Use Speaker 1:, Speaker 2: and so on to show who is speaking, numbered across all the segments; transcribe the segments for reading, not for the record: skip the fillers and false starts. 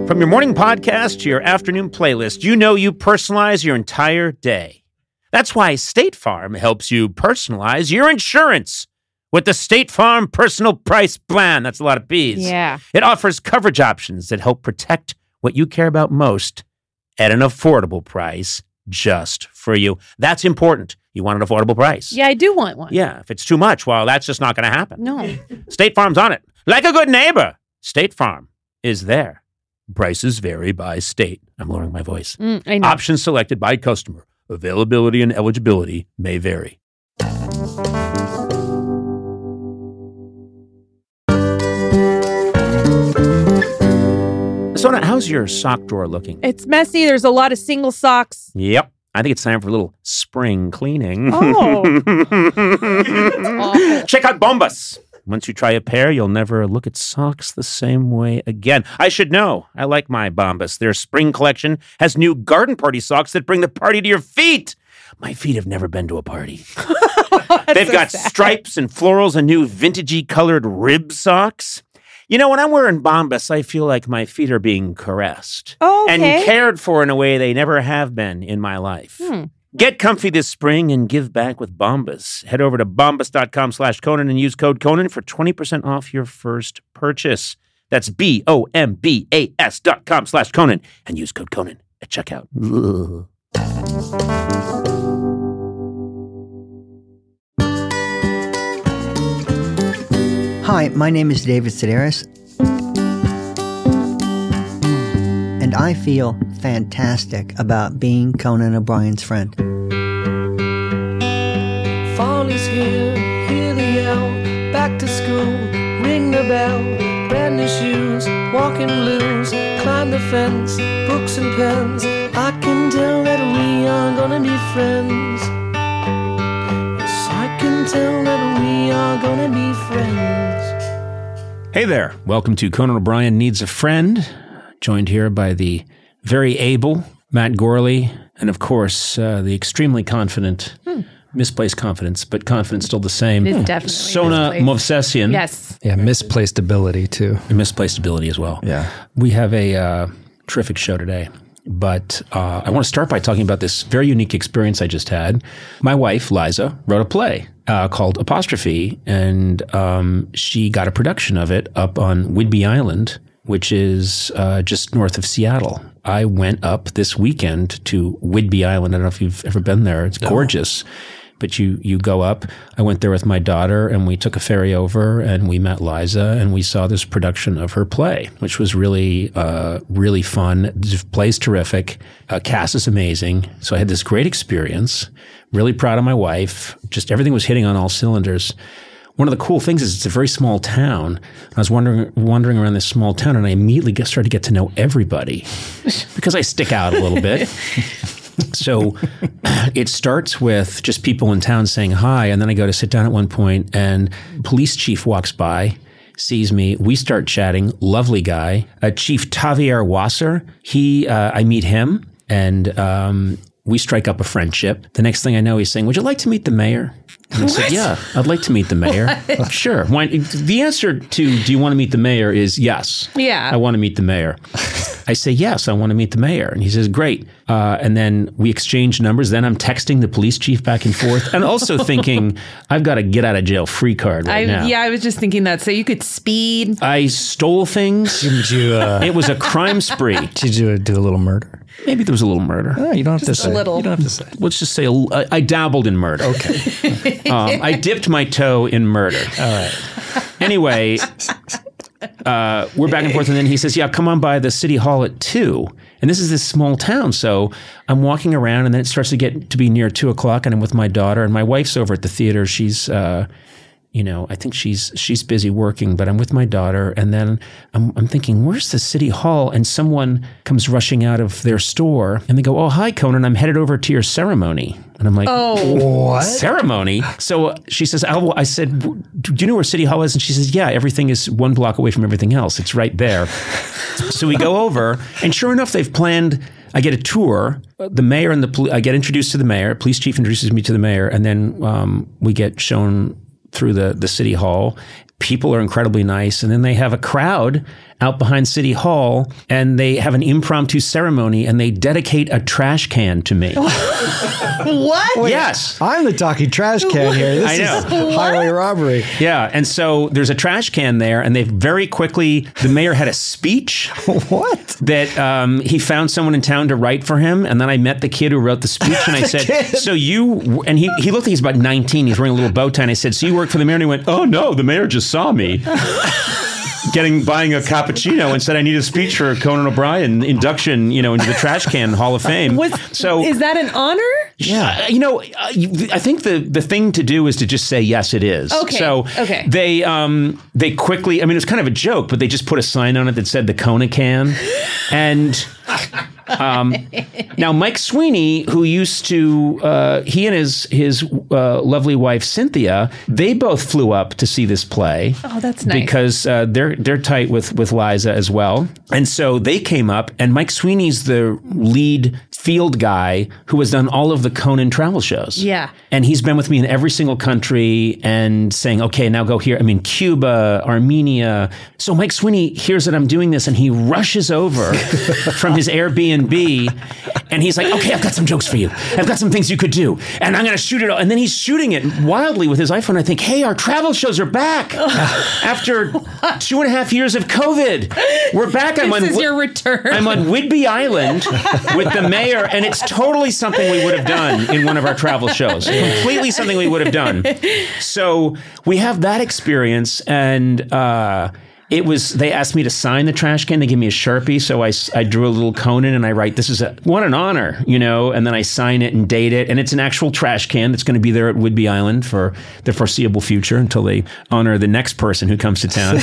Speaker 1: From your morning podcast to your afternoon playlist, you know you personalize your entire day. That's why State Farm helps you personalize your insurance with the State Farm Personal Price Plan. That's a lot of P's.
Speaker 2: Yeah.
Speaker 1: It offers coverage options that help protect what you care about most at an affordable price just for you. That's important. You want an affordable price.
Speaker 2: Yeah, I do want one.
Speaker 1: Yeah, if it's too much, well, that's just not going to happen.
Speaker 2: No.
Speaker 1: State Farm's on it. Like a good neighbor, State Farm is there. Prices vary by state. I'm lowering my voice.
Speaker 2: I know.
Speaker 1: Options selected by customer. Availability and eligibility may vary. Sona, how's your sock drawer looking?
Speaker 2: It's messy. There's a lot of single socks.
Speaker 1: Yep. I think it's time for a little spring cleaning.
Speaker 2: Oh. That's awful.
Speaker 1: Check out Bombas. Once you try a pair, you'll never look at socks the same way again. I should know. I like my Bombas. Their spring collection has new garden party socks that bring the party to your feet. My feet have never been to a party. They've got stripes and florals and new vintagey colored rib socks. You know, when I'm wearing Bombas, I feel like my feet are being caressed and cared for in a way they never have been in my life. Get comfy this spring and give back with Bombas. Head over to bombas.com/Conan and use code Conan for 20% off your first purchase. That's BOMBAS.com/Conan and use code Conan at checkout.
Speaker 3: Hi, my name is David Sedaris, and I feel fantastic about being Conan O'Brien's friend.
Speaker 4: Fall is here, hear the yell, back to school, ring the bell, brand new shoes, walking blues, climb the fence, books and pens, I can tell that we are gonna be friends. Yes, I can tell that we are gonna be friends.
Speaker 1: Hey there. Welcome to Conan O'Brien Needs a Friend, joined here by the very able Matt Gorley, and of course, the extremely confident, misplaced confidence, but confidence still the same.
Speaker 2: It is definitely
Speaker 1: Sona
Speaker 2: misplaced.
Speaker 1: Movsesian.
Speaker 2: Yes.
Speaker 5: Yeah, misplaced ability too.
Speaker 1: Misplaced ability as well.
Speaker 5: Yeah.
Speaker 1: We have a terrific show today, but I want to start by talking about this very unique experience I just had. My wife, Liza, wrote a play called Apostrophe, and she got a production of it up on Whidbey Island, which is just north of Seattle. I went up this weekend to Whidbey Island. I don't know if you've ever been there. It's gorgeous. But you go up. I went there with my daughter, and we took a ferry over, and we met Liza, and we saw this production of her play, which was really, really fun. The play's terrific. Cast is amazing. So I had this great experience. Really proud of my wife. Just everything was hitting on all cylinders. One of the cool things is it's a very small town. I was wandering around this small town, and I immediately started to get to know everybody because I stick out a little bit. So it starts with just people in town saying hi, and then I go to sit down at one point, and police chief walks by, sees me. We start chatting. Lovely guy. Chief Javier Wasser. I meet him, and we strike up a friendship. The next thing I know, he's saying, "Would you like to meet the mayor?" And I said, "Yeah, I'd like to meet the mayor." Sure. The answer to "Do you want to meet the mayor?" is yes.
Speaker 2: Yeah.
Speaker 1: I want to meet the mayor. I say, "Yes, I want to meet the mayor." And he says, "Great." And then we exchange numbers. Then I'm texting the police chief back and forth, and also thinking, I've got a get out of jail free card now.
Speaker 2: Yeah, I was just thinking that. So you could speed.
Speaker 1: I stole things.
Speaker 5: Did you?
Speaker 1: It was a crime spree.
Speaker 5: Did you do a little murder?
Speaker 1: Maybe there was a little murder.
Speaker 5: Oh, you don't have to say.
Speaker 2: a little.
Speaker 5: You don't have to say.
Speaker 1: Let's just say I dabbled in murder.
Speaker 5: Okay.
Speaker 1: I dipped my toe in murder.
Speaker 5: All right.
Speaker 1: Anyway, we're back and forth, and then he says, "Yeah, come on by the city hall at 2." And this is this small town, so I'm walking around, and then it starts to get to be near 2 o'clock, and I'm with my daughter, and my wife's over at the theater. She's I think she's busy working, but I'm with my daughter, and then I'm thinking, where's the city hall? And someone comes rushing out of their store, and they go, "Oh, hi, Conan, I'm headed over to your ceremony." And I'm like,
Speaker 5: What?
Speaker 1: Ceremony? So she says, I said, "Do you know where City Hall is?" And she says, "Yeah, everything is 1 block away from everything else. It's right there." So we go over, and sure enough, they've planned. I get a tour. The mayor and I get introduced to the mayor. Police chief introduces me to the mayor, and then we get shown through the city hall. people are incredibly nice. And then they have a crowd out behind City Hall, and they have an impromptu ceremony, and they dedicate a trash can to me.
Speaker 2: What?
Speaker 1: Yes.
Speaker 5: I'm the talking trash can here. This
Speaker 1: I know.
Speaker 5: is highway robbery.
Speaker 1: Yeah. And so there's a trash can there, and they very quickly, the mayor had a speech
Speaker 5: What?
Speaker 1: that he found someone in town to write for him. And then I met the kid who wrote the speech, and I said, so you, and he looked like he's about 19. He's wearing a little bow tie. And I said, so you work for the mayor? And he went, oh no, the mayor just saw me. Buying a cappuccino and said I need a speech for Conan O'Brien induction, into the Trash Can Hall of Fame.
Speaker 2: Is that an honor?
Speaker 1: Yeah, I think the thing to do is to just say yes, it is.
Speaker 2: Okay.
Speaker 1: So they quickly. I mean, it was kind of a joke, but they just put a sign on it that said the Kona Can, and. Now, Mike Sweeney, who used to, he and his lovely wife Cynthia, they both flew up to see this play.
Speaker 2: Oh, that's nice.
Speaker 1: Because they're tight with Liza as well, and so they came up. And Mike Sweeney's the lead field guy who has done all of the Conan travel shows.
Speaker 2: Yeah,
Speaker 1: and he's been with me in every single country and saying, "Okay, now go here." I mean, Cuba, Armenia. So Mike Sweeney hears that I'm doing this, and he rushes over from his Airbnb. And he's like, okay, I've got some jokes for you. I've got some things you could do. And I'm going to shoot it all. And then he's shooting it wildly with his iPhone. I think, hey, our travel shows are back. After 2.5 years of COVID. We're back.
Speaker 2: This is your return.
Speaker 1: I'm on Whidbey Island with the mayor. And it's totally something we would have done in one of our travel shows. Completely something we would have done. So we have that experience. And they asked me to sign the trash can. They gave me a Sharpie. So I drew a little Conan and I write, this is what an honor, and then I sign it and date it. And it's an actual trash can that's going to be there at Whidbey Island for the foreseeable future until they honor the next person who comes to town.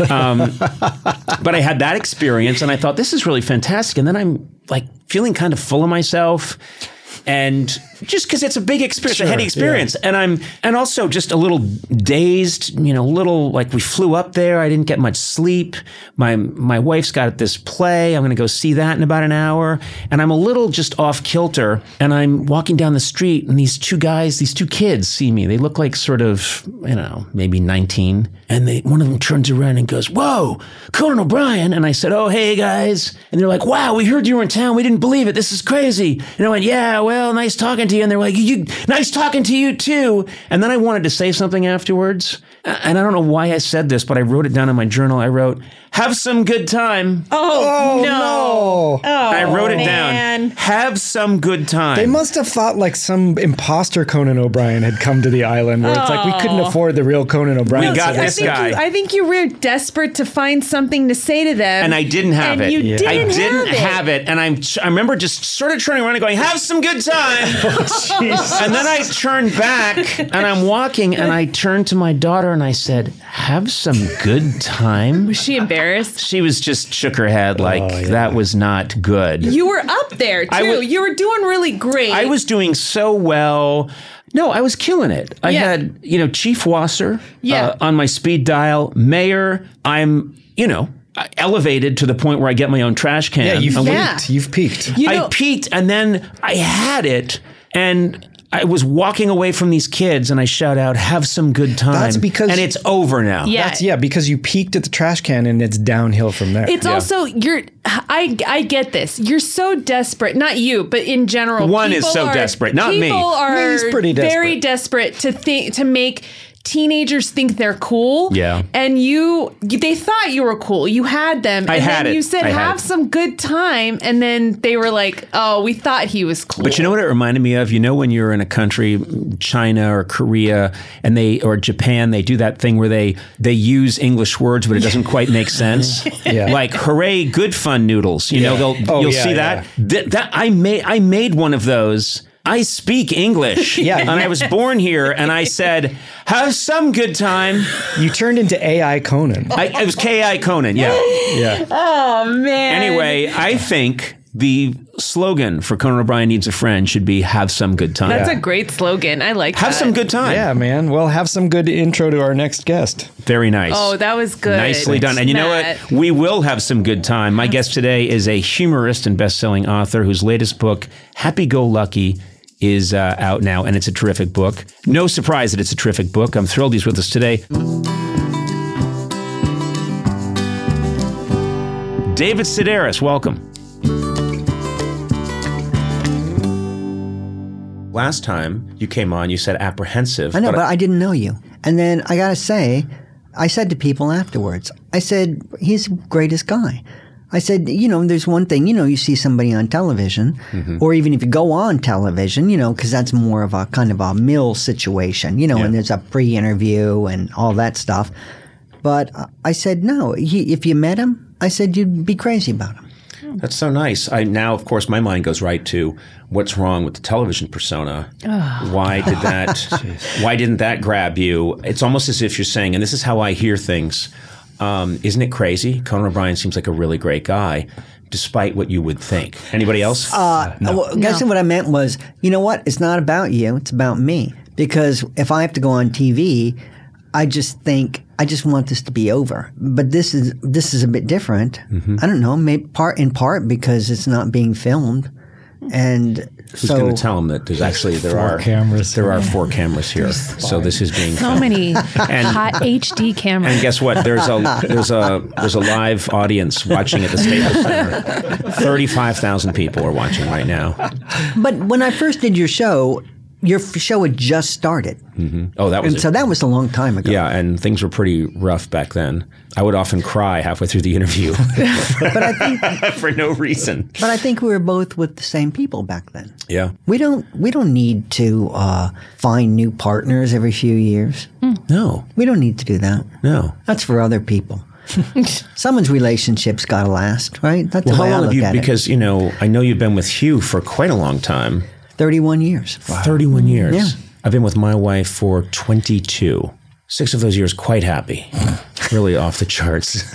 Speaker 1: But I had that experience and I thought, this is really fantastic. And then I'm like feeling kind of full of myself. And just because it's a big experience, a heady experience. Yeah. And also just a little dazed, little like we flew up there. I didn't get much sleep. My wife's got this play. I'm going to go see that in about an hour. And I'm a little just off kilter. And I'm walking down the street and these two kids see me. They look like sort of, maybe 19. And one of them turns around and goes, whoa, Conan O'Brien. And I said, oh, hey guys. And they're like, wow, we heard you were in town. We didn't believe it. This is crazy. And I went, yeah, well, nice talking to you. And they're like, nice talking to you too. And then I wanted to say something afterwards. And I don't know why I said this, but I wrote it down in my journal. I wrote, have some good time.
Speaker 2: Oh no.
Speaker 1: I wrote it down. Have some good time.
Speaker 5: They must have thought like some imposter Conan O'Brien had come to the island where it's like, we couldn't afford the real Conan O'Brien.
Speaker 1: We got this guy.
Speaker 2: I think you were desperate to find something to say to them.
Speaker 1: And I didn't have it.
Speaker 2: You didn't
Speaker 1: have it. And I remember just sort of turning around and going, have some good time. And then I turned back and I'm walking and I turned to my daughter and I said, have some good time.
Speaker 2: Was she embarrassed?
Speaker 1: She was just shook her head like that was not good.
Speaker 2: You were up there too. You were doing really great.
Speaker 1: I was doing so well. No, I was killing it. I had, Chief Wasser on my speed dial. Mayor, I'm, elevated to the point where I get my own trash can.
Speaker 5: Yeah, you've peaked.
Speaker 1: I peaked and then I had it and I was walking away from these kids and I shout out, have some good time.
Speaker 5: That's because...
Speaker 1: And it's over now.
Speaker 2: Yeah.
Speaker 5: Because you peaked at the trash can and it's downhill from there.
Speaker 2: It's also, I get this. You're so desperate. Not you, but in general.
Speaker 1: One is so desperate. Not me.
Speaker 2: People are
Speaker 5: He's pretty desperate.
Speaker 2: Very desperate to make teenagers think they're cool.
Speaker 1: Yeah.
Speaker 2: And they thought you were cool. You had them.
Speaker 1: I had it.
Speaker 2: You said, have some good time. And then they were like, oh, we thought he was cool.
Speaker 1: But you know what it reminded me of? When you're in a country, China or Korea, or Japan, they do that thing where they use English words, but it doesn't quite make sense. Like, hooray, good fun noodles. You'll see that. That I made one of those. I speak English. And I was born here and I said, have some good time.
Speaker 5: You turned into AI Conan.
Speaker 1: It was KI Conan, yeah.
Speaker 2: Oh, man.
Speaker 1: Anyway, I think the slogan for Conan O'Brien Needs a Friend should be have some good time.
Speaker 2: That's a great slogan. I like that.
Speaker 1: Have some good time.
Speaker 5: Yeah, man. Well, have some good intro to our next guest.
Speaker 1: Very nice.
Speaker 2: Oh, that was good.
Speaker 1: Nicely done. And you know what? We will have some good time. My guest today is a humorist and best-selling author whose latest book, Happy Go Lucky, is out now, and it's a terrific book. No surprise that it's a terrific book. I'm thrilled he's with us today. David Sedaris, welcome. Last time you came on, you said apprehensive.
Speaker 3: I know, but I didn't know you. And then I got to say, I said to people afterwards, I said, he's the greatest guy. I said, there's one thing, you see somebody on television, or even if you go on television, because that's more of a kind of a mill situation, and there's a pre-interview and all that stuff. But I said, no, if you met him, I said, you'd be crazy about him.
Speaker 1: That's so nice. Now, of course, my mind goes right to what's wrong with the television persona. Why didn't that grab you? It's almost as if you're saying, and this is how I hear things, isn't it crazy? Conan O'Brien seems like a really great guy, despite what you would think. Anybody else?
Speaker 3: Well, guessing what I meant was, you know what? It's not about you. It's about me. Because if I have to go on TV, I just think I just want this to be over. But this is a bit different. I don't know, maybe in part because it's not being filmed. And
Speaker 1: who's going to tell them that there are 4 cameras here. So this is being filmed.
Speaker 2: Many hot HD cameras.
Speaker 1: And guess what? There's a live audience watching at the Staples Center. 35,000 people are watching right now.
Speaker 3: But when I first did your show had just started.
Speaker 1: Oh,
Speaker 3: so that was a long time ago.
Speaker 1: Yeah, and things were pretty rough back then. I would often cry halfway through the interview,
Speaker 3: but I think
Speaker 1: for no reason.
Speaker 3: But I think we were both with the same people back then.
Speaker 1: Yeah,
Speaker 3: we don't need to find new partners every few years.
Speaker 1: No,
Speaker 3: we don't need to do that.
Speaker 1: No,
Speaker 3: that's for other people. Someone's relationship's got to last, right? That's the way I look at it.
Speaker 1: Because I know you've been with Hugh for quite a long time.
Speaker 3: 31 years.
Speaker 1: Wow. 31 years.
Speaker 3: Yeah.
Speaker 1: I've been with my wife for 22. 6 of those years quite happy. Really off the charts.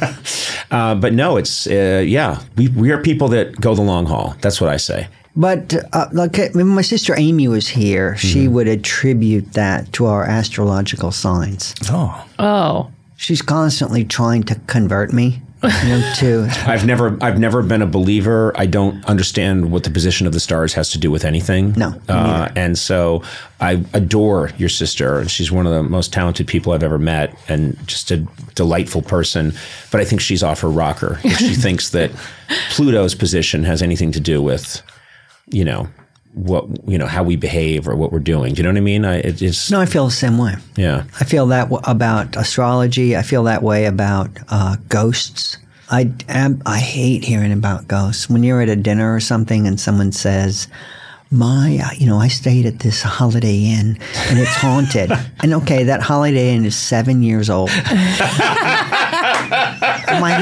Speaker 1: But no, it's, we are people that go the long haul. That's what I say.
Speaker 3: But when my sister Amy was here, she would attribute that to our astrological signs.
Speaker 2: Oh.
Speaker 3: She's constantly trying to convert me.
Speaker 1: I've never been a believer. I don't understand what the position of the stars has to do with anything.
Speaker 3: No,
Speaker 1: and so I adore your sister. She's one of the most talented people I've ever met, and just a delightful person. But I think she's off her rocker if she thinks that Pluto's position has anything to do with, how we behave or what we're doing. Do you know what I mean?
Speaker 3: No, I feel the same way.
Speaker 1: Yeah.
Speaker 3: I feel that about astrology. I feel that way about ghosts. I hate hearing about ghosts. When you're at a dinner or something and someone says, I stayed at this Holiday Inn and it's haunted. And okay, that Holiday Inn is 7 years old. My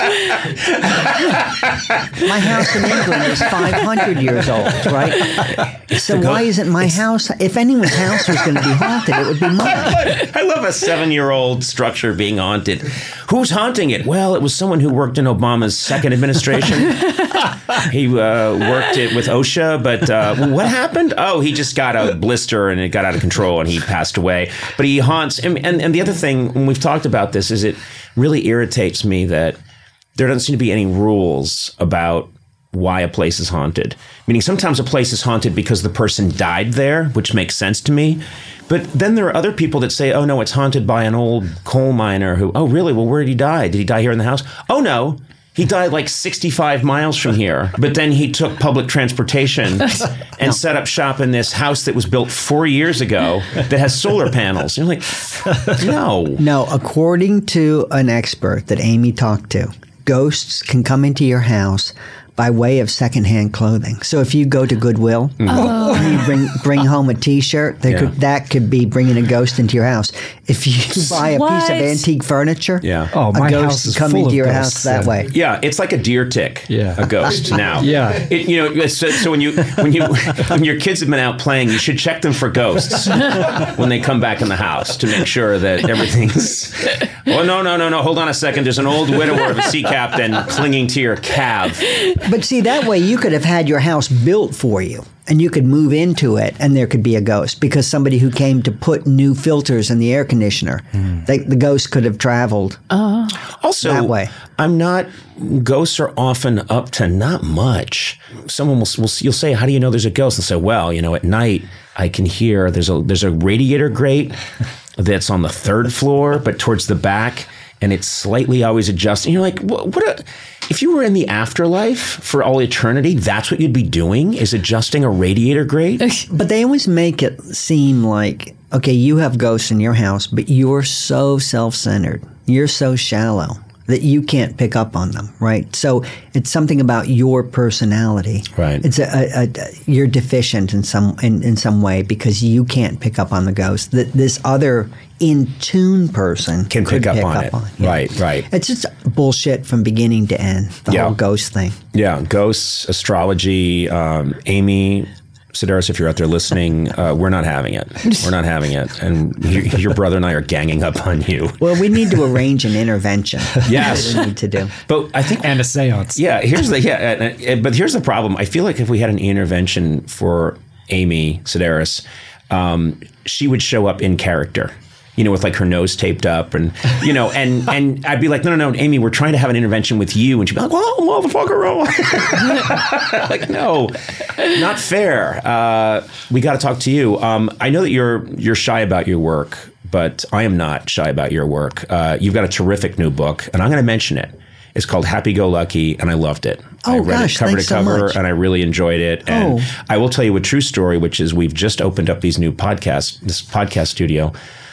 Speaker 3: house in England is 500 years old, right? So why isn't my house? If anyone's house was going to be haunted, it would be mine.
Speaker 1: I love a 7-year-old structure being haunted. Who's haunting it? Well, it was someone who worked in Obama's second administration. He worked it with OSHA, but what happened? Oh, he just got a blister and it got out of control and he passed away. But he haunts. And the other thing, when we've talked about this, is it really irritates me that there doesn't seem to be any rules about why a place is haunted. Meaning sometimes a place is haunted because the person died there, which makes sense to me. But then there are other people that say, oh, no, it's haunted by an old coal miner who, oh, really? Well, where did he die? Did he die here in the house? Oh, no. He died like 65 miles from here, but then he took public transportation and set up shop in this house that was built 4 years ago that has solar panels. You're like, no.
Speaker 3: No, according to an expert that Amy talked to, ghosts can come into your house by way of secondhand clothing. So if you go to Goodwill and you bring home a T-shirt, that could be bringing a ghost into your house. If you buy a piece of antique furniture,
Speaker 5: my house is
Speaker 3: come
Speaker 5: full
Speaker 3: into
Speaker 5: of
Speaker 3: your
Speaker 5: ghosts
Speaker 3: house that way.
Speaker 1: Yeah, it's like a deer tick.
Speaker 5: Yeah.
Speaker 1: A ghost now.
Speaker 5: Yeah.
Speaker 1: So when your kids have been out playing, you should check them for ghosts when they come back in the house to make sure that everything's. Oh no! Hold on a second. There's an old widower of a sea captain clinging to your calf.
Speaker 3: But see, that way you could have had your house built for you and you could move into it and there could be a ghost because somebody who came to put new filters in the air conditioner, the ghost could have traveled
Speaker 1: also,
Speaker 3: that way.
Speaker 1: Ghosts are often up to not much. Someone you'll say, how do you know there's a ghost? And say, well, at night I can hear there's a radiator grate that's on the 3rd floor, but towards the back and it's slightly always adjusting. You're like, if you were in the afterlife for all eternity, that's what you'd be doing, is adjusting a radiator grate?
Speaker 3: But they always make it seem like, okay, you have ghosts in your house, but you're so self-centered. You're so shallow that you can't pick up on them, right? So it's something about your personality.
Speaker 1: Right.
Speaker 3: It's you're deficient in some way because you can't pick up on the ghost that this other in tune person
Speaker 1: Can
Speaker 3: could
Speaker 1: pick up on it.
Speaker 3: Yeah.
Speaker 1: Right.
Speaker 3: It's just bullshit from beginning to end. The whole ghost thing.
Speaker 1: Yeah, ghosts, astrology, Amy Sedaris, if you're out there listening, we're not having it. We're not having it. And your brother and I are ganging up on you.
Speaker 3: Well, we need to arrange an intervention.
Speaker 1: Yes.
Speaker 3: That's what we need to do.
Speaker 1: But I think...
Speaker 5: And a seance.
Speaker 1: Yeah, but here's the problem. I feel like if we had an intervention for Amy Sedaris, she would show up in character. With like her nose taped up and I'd be like, no, Amy, we're trying to have an intervention with you. And she'd be like, well, motherfucker. Like, no, not fair. We got to talk to you. I know that you're shy about your work, but I am not shy about your work. You've got a terrific new book, and I'm going to mention it. It's called Happy Go Lucky, and I loved it. I read it cover to cover, and I really enjoyed it. And I will tell you a true story, which is we've just opened up this podcast studio.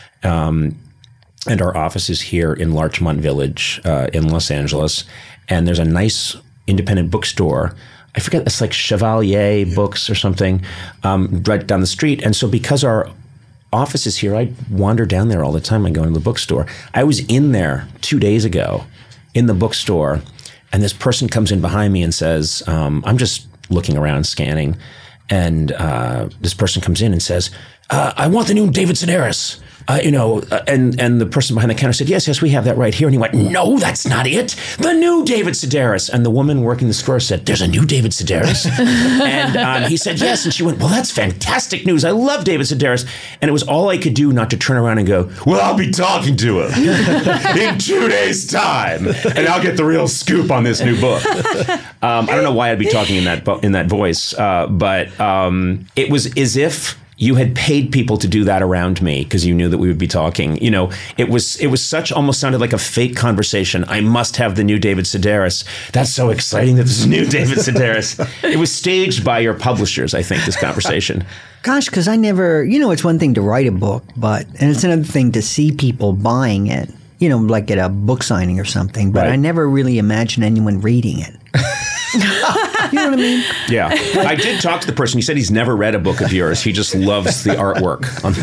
Speaker 1: And our office is here in Larchmont Village in Los Angeles. And there's a nice independent bookstore. I forget, it's like Chevalier Books or something, right down the street. And so because our office is here, I wander down there all the time. I go into the bookstore. I was in there 2 days ago in the bookstore, and this person comes in behind me and says, I'm just looking around, scanning. And this person comes in and says, I want the new David Sedaris. And the person behind the counter said, yes, we have that right here. And he went, no, that's not it. The new David Sedaris. And the woman working the store said, there's a new David Sedaris. And he said, yes. And she went, well, that's fantastic news. I love David Sedaris. And it was all I could do not to turn around and go, well, I'll be talking to him in 2 days' time. And I'll get the real scoop on this new book. I don't know why I'd be talking in that voice. But it was as if you had paid people to do that around me because you knew that we would be talking. It was such, almost sounded like a fake conversation. I must have the new David Sedaris. That's so exciting that there's a new David Sedaris. It was staged by your publishers, I think, this conversation.
Speaker 3: Gosh, because I never, it's one thing to write a book, and it's another thing to see people buying it, like at a book signing or something. But
Speaker 1: right.
Speaker 3: I never really imagined anyone reading it. You know what I mean?
Speaker 1: Yeah. I did talk to the person. He said he's never read a book of yours. He just loves the artwork.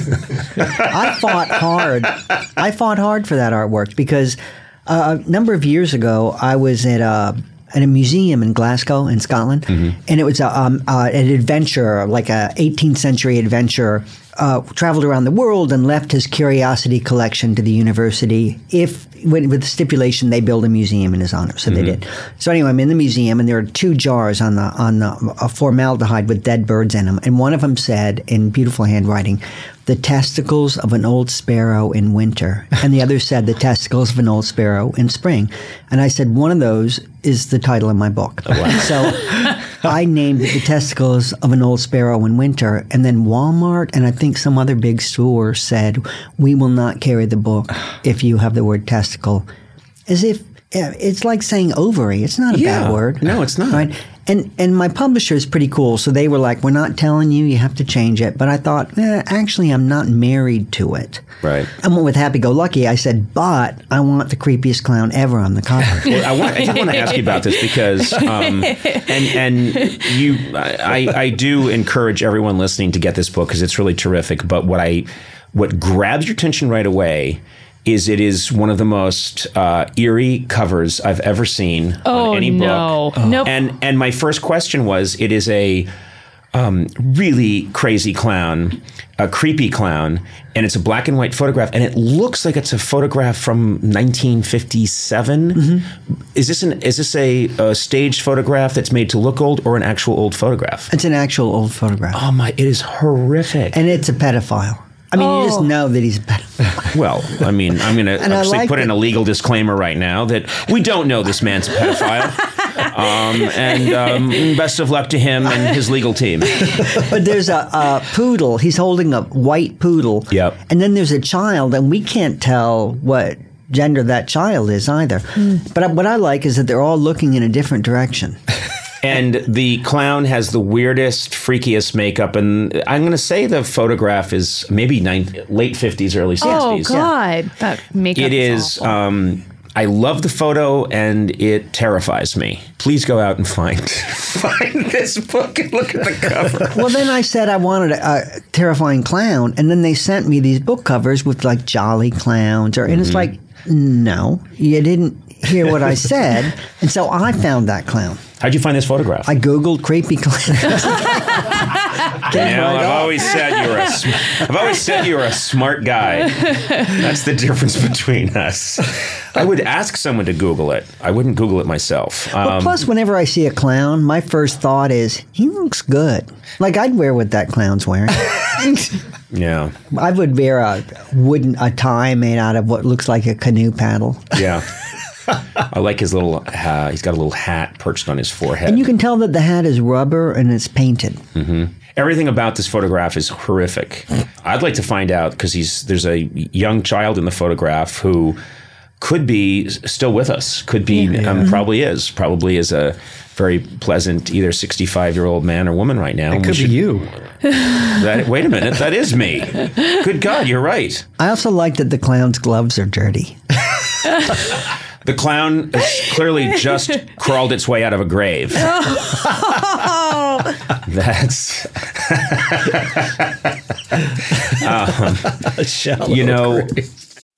Speaker 3: I fought hard. I fought hard for that artwork because a number of years ago, I was at a museum in Glasgow in Scotland, and it was an adventurer, like a 18th century adventurer, traveled around the world and left his curiosity collection to the university with the stipulation they build a museum in his honor. So they did. So anyway, I'm in the museum, and there are 2 jars on the formaldehyde with dead birds in them, and one of them said in beautiful handwriting, "The testicles of an old sparrow in winter," and the other said, "The testicles of an old sparrow in spring." And I said, one of those is the title of my book. Oh, wow. So I named it The Testicles of an Old Sparrow in Winter, and then Walmart and I think some other big store said, "We will not carry the book if you have the word testicle." As if it's like saying ovary. It's not a bad word.
Speaker 1: No, it's not.
Speaker 3: Right? And my publisher is pretty cool. So they were like, "We're not telling you. You have to change it." But I thought, actually, I'm not married to it.
Speaker 1: Right.
Speaker 3: I went with Happy Go Lucky. I said, but I want the creepiest clown ever on the cover.
Speaker 1: Well, I did want to ask you about this because, I do encourage everyone listening to get this book because it's really terrific. But what grabs your attention right away is it is one of the most eerie covers I've ever seen on any book.
Speaker 2: Nope.
Speaker 1: And my first question was, it is a really crazy clown, a creepy clown, and it's a black and white photograph, and it looks like it's a photograph from 1957. Is this a staged photograph that's made to look old, or an actual old photograph?
Speaker 3: It's an actual old photograph.
Speaker 1: Oh my! It is horrific.
Speaker 3: And it's a pedophile. I mean, you just know that he's a pedophile.
Speaker 1: Well, I mean, I'm going to actually put in a legal disclaimer right now that we don't know this man's a pedophile. And best of luck to him and his legal team.
Speaker 3: But there's a poodle. He's holding a white poodle.
Speaker 1: Yep.
Speaker 3: And then there's a child, and we can't tell what gender that child is either. But what I like is that they're all looking in a different direction.
Speaker 1: And the clown has the weirdest, freakiest makeup. And I'm going to say the photograph is maybe late 50s, early 60s.
Speaker 2: Oh, God. That makeup
Speaker 1: It is.
Speaker 2: awful.
Speaker 1: I love the photo, and it terrifies me. Please go out and find this book and look at the cover.
Speaker 3: Well, then I said I wanted a terrifying clown, and then they sent me these book covers with like jolly clowns, and it's like, no, you didn't hear what I said, and so I found that clown.
Speaker 1: How'd you find this photograph?
Speaker 3: I Googled creepy clowns.
Speaker 1: I've always said you were a smart guy. That's the difference between us. I would ask someone to Google it. I wouldn't Google it myself.
Speaker 3: But plus, whenever I see a clown, my first thought is, he looks good. Like, I'd wear what that clown's wearing.
Speaker 1: Yeah.
Speaker 3: I would wear a tie made out of what looks like a canoe paddle.
Speaker 1: Yeah. I like his little, he's got a little hat perched on his forehead.
Speaker 3: And you can tell that the hat is rubber and it's painted.
Speaker 1: Mm-hmm. Everything about this photograph is horrific. I'd like to find out, because there's a young child in the photograph who could be still with us, probably is a very pleasant either 65-year-old man or woman right now.
Speaker 5: It could be you.
Speaker 1: Wait a minute, that is me. Good God, you're right.
Speaker 3: I also like that the clown's gloves are dirty.
Speaker 1: The clown has clearly just crawled its way out of a grave. That's
Speaker 5: A shallow
Speaker 1: you know.
Speaker 5: grave.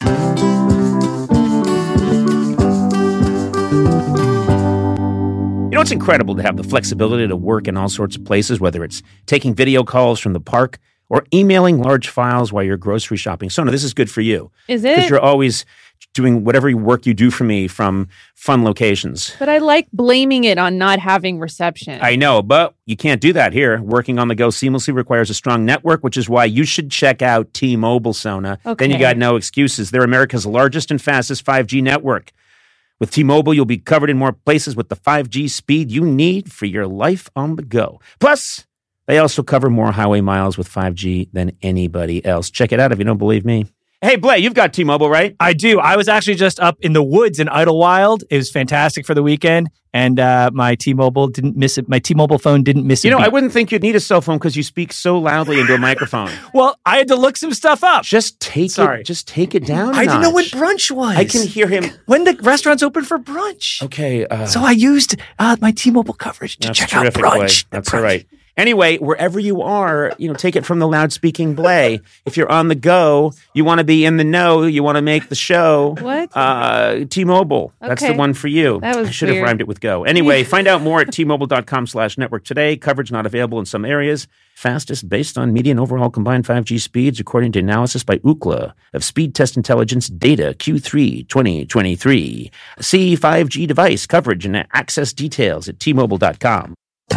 Speaker 1: You know, it's incredible to have the flexibility to work in all sorts of places, whether it's taking video calls from the park or emailing large files while you're grocery shopping. Sona, this is good for you.
Speaker 2: Is it?
Speaker 1: Because you're always doing whatever work you do for me from fun locations.
Speaker 2: But I like blaming it on not having reception.
Speaker 1: I know, but you can't do that here. Working on the go seamlessly requires a strong network, which is why you should check out T-Mobile, Sona.
Speaker 2: Okay.
Speaker 1: Then you got no excuses. They're America's largest and fastest 5G network. With T-Mobile, you'll be covered in more places with the 5G speed you need for your life on the go. Plus, they also cover more highway miles with 5G than anybody else. Check it out if you don't believe me. Hey, Blay, you've got T-Mobile, right?
Speaker 6: I do. I was actually just up in the woods in Idlewild. It was fantastic for the weekend, and my T-Mobile didn't miss it. My T-Mobile phone didn't miss it.
Speaker 1: You know, I wouldn't think you'd need a cell phone because you speak so loudly into a microphone.
Speaker 6: Well, I had to look some stuff up.
Speaker 1: Just take it down a
Speaker 6: I didn't know what
Speaker 1: notch.
Speaker 6: brunch was.
Speaker 1: I can hear him.
Speaker 6: When the restaurant's open for brunch.
Speaker 1: Okay.
Speaker 6: So I used my T-Mobile coverage to
Speaker 1: That's
Speaker 6: check out
Speaker 1: terrific,
Speaker 6: brunch.
Speaker 1: Blay. That's all right. Anyway, wherever you are, take it from the loud-speaking Blay. If you're on the go, you want to be in the know, you want to make the show.
Speaker 2: What?
Speaker 1: T-Mobile. That's the
Speaker 2: Okay.
Speaker 1: one for you.
Speaker 2: That was
Speaker 1: I should have
Speaker 2: weird.
Speaker 1: rhymed it with go. Anyway, find out more at T-Mobile.com/network today. Coverage not available in some areas. Fastest based on median overall combined 5G speeds, according to analysis by Ookla of Speed Test Intelligence data Q3 2023. See 5G device coverage and access details at T-Mobile.com.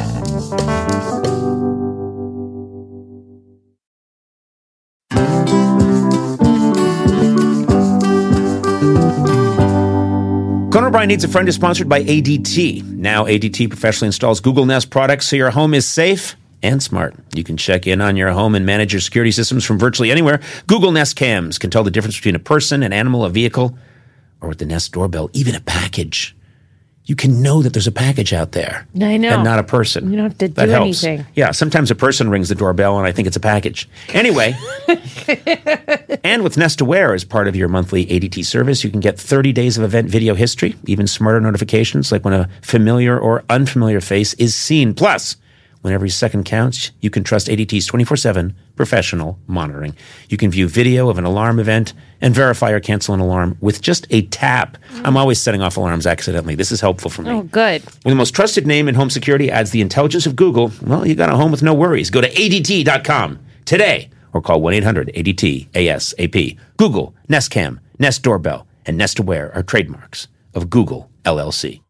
Speaker 1: Conan O'Brien Needs a Friend is sponsored by ADT. Now ADT professionally installs Google Nest products so your home is safe and smart. You can check in on your home and manage your security systems from virtually anywhere. Google Nest Cams can tell the difference between a person, an animal, a vehicle, or with the Nest doorbell, even a package. You can know that there's a package out there.
Speaker 2: I know.
Speaker 1: And not a person.
Speaker 2: You don't have to
Speaker 1: That
Speaker 2: do
Speaker 1: helps.
Speaker 2: anything.
Speaker 1: Yeah, sometimes a person rings the doorbell and I think it's a package. Anyway, and with Nest Aware as part of your monthly ADT service, you can get 30 days of event video history, even smarter notifications like when a familiar or unfamiliar face is seen. Plus, when every second counts, you can trust ADT's 24/7 professional monitoring. You can view video of an alarm event and verify or cancel an alarm with just a tap. I'm always setting off alarms accidentally. This is helpful for me.
Speaker 2: Oh, good.
Speaker 1: When the most trusted name in home security adds the intelligence of Google, well, you got a home with no worries. Go to ADT.com today or call 1-800-ADT-ASAP. Google, Nest Cam, Nest Doorbell, and Nest Aware are trademarks of Google, LLC.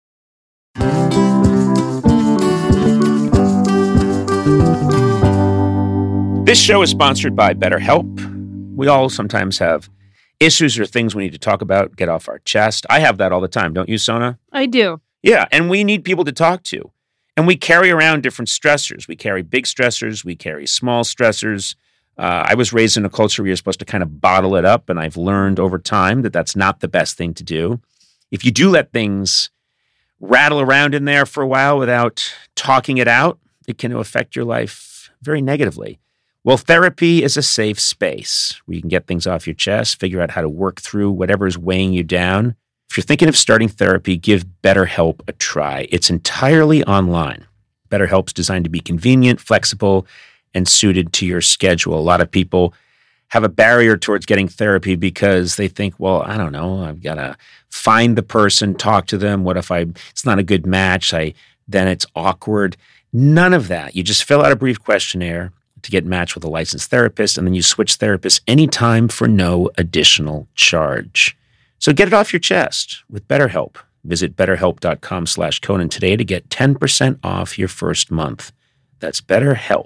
Speaker 1: This show is sponsored by BetterHelp. We all sometimes have issues or things we need to talk about, get off our chest. I have that all the time, don't you, Sona?
Speaker 2: I do.
Speaker 1: Yeah, and we need people to talk to. And we carry around different stressors. We carry big stressors. We carry small stressors. I was raised in a culture where you're supposed to kind of bottle it up, and I've learned over time that that's not the best thing to do. If you do let things rattle around in there for a while without talking it out, it can affect your life very negatively. Well, therapy is a safe space where you can get things off your chest, figure out how to work through whatever is weighing you down. If you're thinking of starting therapy, give BetterHelp a try. It's entirely online. BetterHelp's designed to be convenient, flexible, and suited to your schedule. A lot of people have a barrier towards getting therapy because they think, well, I don't know, I've got to find the person, talk to them. What if it's not a good match? Then it's awkward. None of that. You just fill out a brief questionnaire to get matched with a licensed therapist, and then you switch therapists anytime for no additional charge. So get it off your chest with BetterHelp. Visit BetterHelp.com/Conan today to get 10% off your first month. That's BetterHelp,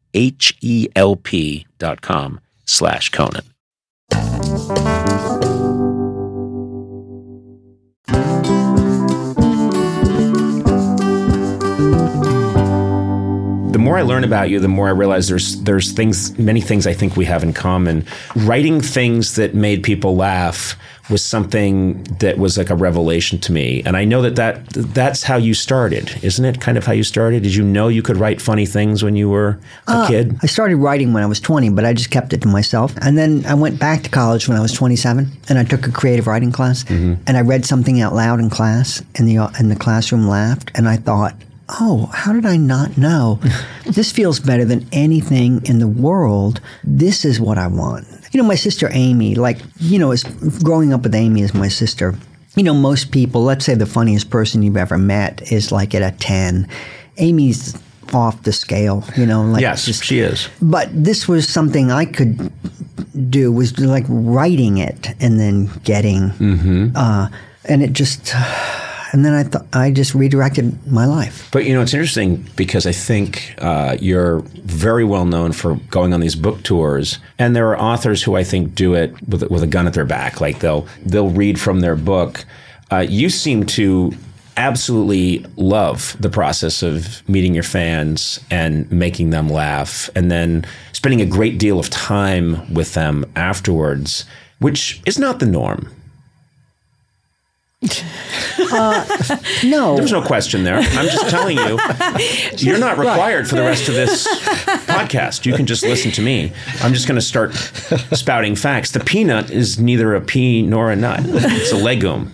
Speaker 1: HELP.com/Conan. The more I learn about you, the more I realize there's many things I think we have in common. Writing things that made people laugh was something that was like a revelation to me. And I know that's how you started, isn't it? Kind of how you started? Did you know you could write funny things when you were a kid?
Speaker 3: I started writing when I was 20, but I just kept it to myself. And then I went back to college when I was 27, and I took a creative writing class, and I read something out loud in class, and the classroom laughed, and I thought, oh, how did I not know? This feels better than anything in the world. This is what I want. You know, my sister Amy, growing up with Amy as my sister, you know, most people, let's say the funniest person you've ever met is like at a 10. Amy's off the scale, you know.
Speaker 1: Yes, she is.
Speaker 3: But this was something I could do, was like writing it and then getting, and it just... And then I just redirected my life.
Speaker 1: But, you know, it's interesting because I think you're very well known for going on these book tours. And there are authors who I think do it with a gun at their back. Like they'll read from their book. You seem to absolutely love the process of meeting your fans and making them laugh and then spending a great deal of time with them afterwards, which is not the norm.
Speaker 3: No.
Speaker 1: There's no question there. I'm just telling you, you're not required for the rest of this podcast. You can just listen to me. I'm just going to start spouting facts. The peanut is neither a pea nor a nut. It's a legume.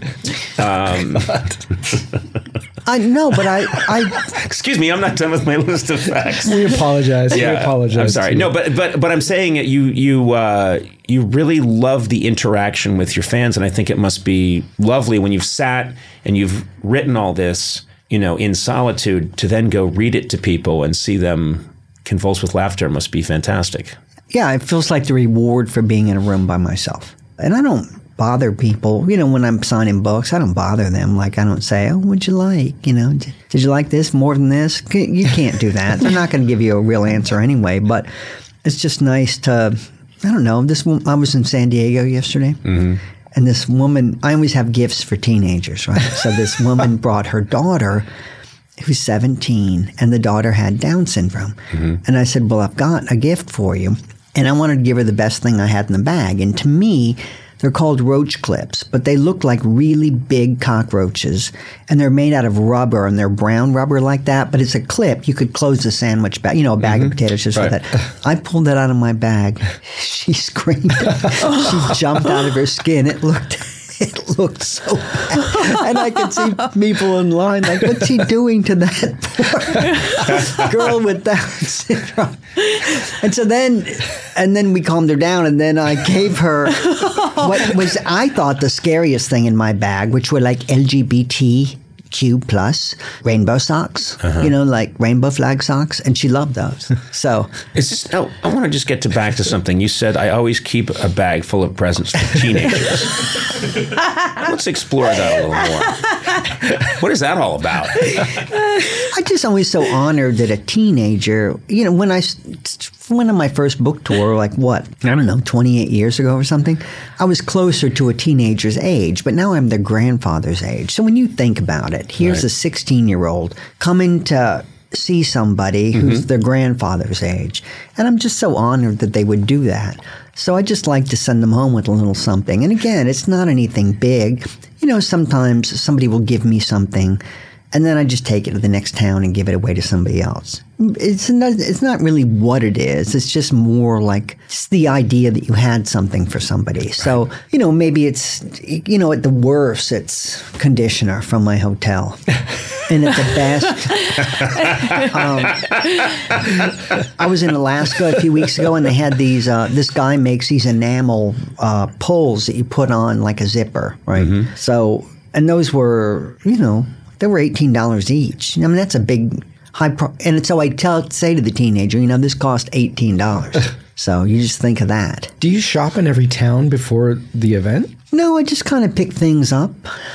Speaker 3: No, but I
Speaker 1: Excuse me, I'm not done with my list of facts.
Speaker 5: We apologize.
Speaker 1: Yeah,
Speaker 5: we apologize.
Speaker 1: I'm sorry. No, but I'm saying that you really love the interaction with your fans, and I think it must be lovely when you've sat and you've written all this, you know, in solitude, to then go read it to people and see them convulse with laughter must be fantastic.
Speaker 3: Yeah, it feels like the reward for being in a room by myself. And I don't bother people. You know, when I'm signing books, I don't bother them. Like, I don't say, oh, what'd you like? You know, did you like this more than this? You can't do that. They're not going to give you a real answer anyway. But it's just nice to, I don't know. I was in San Diego yesterday. Mm-hmm. And this woman, I always have gifts for teenagers, right? So this woman brought her daughter, who's 17, and the daughter had Down syndrome. Mm-hmm. And I said, well, I've got a gift for you. And I wanted to give her the best thing I had in the bag. And to me, they're called roach clips, but they look like really big cockroaches. And they're made out of rubber, and they're brown rubber like that. But it's a clip. You could close a sandwich bag, you know, a bag of potatoes just like that. I pulled that out of my bag. She screamed. She jumped out of her skin. It looked so bad. And I could see people in line like, what's he doing to that poor girl with Down syndrome? And so then we calmed her down, and then I gave her what was, I thought, the scariest thing in my bag, which were like LGBTQ plus rainbow socks, you know, like rainbow flag socks, and she loved those. So
Speaker 1: I want to just get back to something. You said, I always keep a bag full of presents for teenagers. Let's explore that a little more. What is that all about?
Speaker 3: I just always so honored that a teenager, you know, when I went on my first book tour, like what, I don't know, 28 years ago or something, I was closer to a teenager's age, but now I'm their grandfather's age. So when you think about it, here's a 16-year-old coming to see somebody who's their grandfather's age. And I'm just so honored that they would do that. So I just like to send them home with a little something. And again, it's not anything big. You know, sometimes somebody will give me something, and then I just take it to the next town and give it away to somebody else. It's not really what it is. It's just more like just the idea that you had something for somebody. So, you know, maybe it's, you know, at the worst, it's conditioner from my hotel. And at the best, I was in Alaska a few weeks ago, and they had these, this guy makes these enamel poles that you put on like a zipper, right? So, and those were, you know, they were $18 each. I mean, that's a big and so I say to the teenager, you know, this cost $18. So you just think of that.
Speaker 5: Do you shop in every town before the event?
Speaker 3: No, I just kind of pick things up.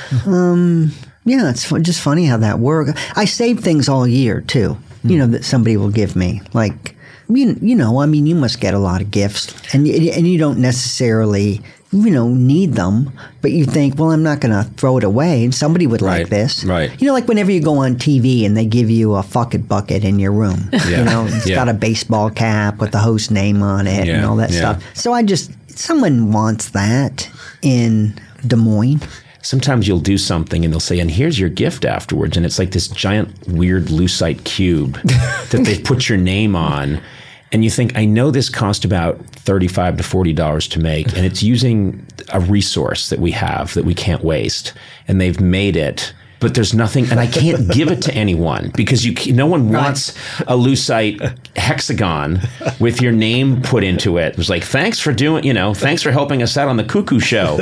Speaker 3: Yeah, it's just funny how that works. I save things all year too, you know, that somebody will give me. Like, you know, I mean, you must get a lot of gifts, and you don't necessarily, you know, need them, but you think, well, I'm not going to throw it away, and somebody would like this.
Speaker 1: Right.
Speaker 3: You know, like whenever you go on TV and they give you a fuck it bucket in your room. You know, it's got a baseball cap with the host name on it and all that stuff. So someone wants that in Des Moines.
Speaker 1: Sometimes you'll do something and they'll say, and here's your gift afterwards. And it's like this giant, weird lucite cube that they've put your name on. And you think, I know this cost about $35 to $40 to make, and it's using a resource that we have that we can't waste. And they've made it, but there's nothing, and I can't give it to anyone because no one wants a lucite hexagon with your name put into it. It was like, thanks for thanks for helping us out on the Cuckoo Show.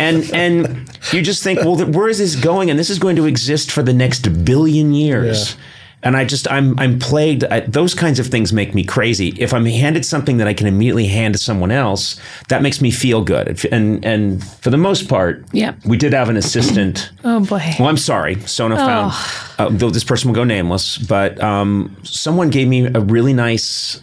Speaker 1: And you just think, well, where is this going? And this is going to exist for the next billion years. Yeah. And I'm plagued. Those kinds of things make me crazy. If I'm handed something that I can immediately hand to someone else, that makes me feel good. And for the most part, we did have an assistant.
Speaker 2: Oh, boy.
Speaker 1: Well, I'm sorry. Sona found, though this person will go nameless, but someone gave me a really nice